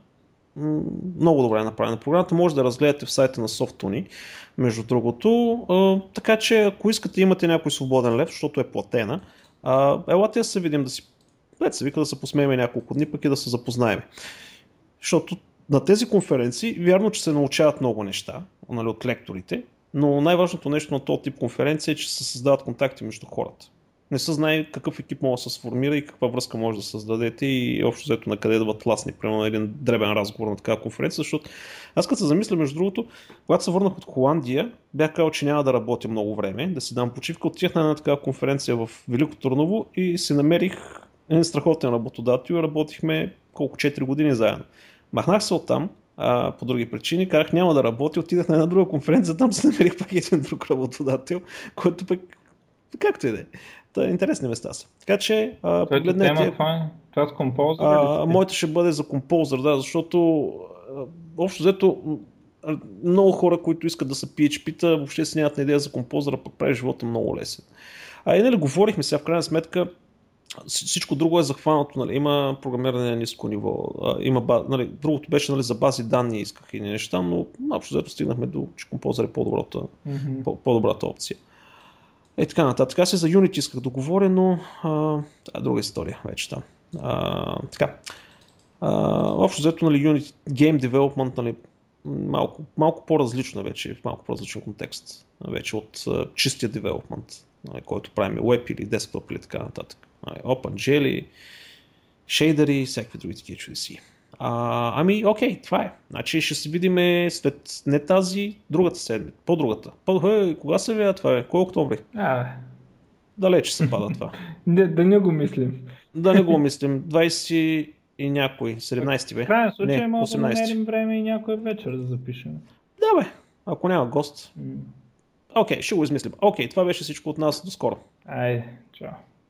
много добре е направена програмата. Може да разгледате в сайта на SoftUni, между другото. А, така че, ако искате имате някой свободен лев, защото е платена, а, елате да се видим, да си, лед се вика да се посмеем няколко дни, пък и да се запознаем. Защото на тези конференции, вярно, че се научават много неща, нали, от лекторите, но най-важното нещо на този тип конференция е, че се създават контакти между хората. Не се знае какъв екип може да се сформира и каква връзка може да създадете и общо взето на къде да бъдат тласни, примерно на един дребен разговор на такава конференция, защото аз като се замисля, между другото, когато се върнах от Холандия, бях казал, че няма да работя много време, да си дам почивка, отидах на една такава конференция в Велико Търново и си намерих един страхотен работодател и работихме колко четири години заедно. Махнах се оттам, а, по други причини, казах няма да работя, отидах на една друга конференция, там се намерих пак един друг работодател, който пък както и да е. Та, интересни места са. Така че, а, погледнете... Тема, това, е? Това с Composer? А, моята ще бъде за Composer, да, защото а, общо взето много хора, които искат да са пи ейч пи-та, въобще си нямат на идея за Composer, пък прави живота много лесен. А и нали говорихме сега, в крайна сметка, всичко друго е захванато, нали, има програмиране на ниско ниво, има, нали, другото беше, нали, за бази данни исках и неща, но общо взето стигнахме до, че Composer е по-добрата, mm-hmm. по- по-добрата опция. Е така нататък. Аз и за Unity исках да говоря, но а, а, друга история вече там. А, така. А, общо взето, нали, Unity Game Development, нали, малко, малко по-различно вече, в малко по-различен контекст вече от а, чистия development, нали, който правим web или desktop или така нататък. Нали, OpenGL, шейдери, всякакви други такива чудеси. А, ами, окей, това е. Значи ще се видим след не тази, другата седмица, по-другата. По, е, кога се видя това е? Кой октомври? А, Далече се пада това. да, да не го мислим. Да не го мислим. двайсети и някой, седемнайсети бе. В крайна случай не, може да осемнайсети. намерим време и някой вечер да запишем. Да бе, Ако няма гост, окей, okay, ще го измислим. Окей, okay, това беше всичко от нас. До скоро. Айде, чао.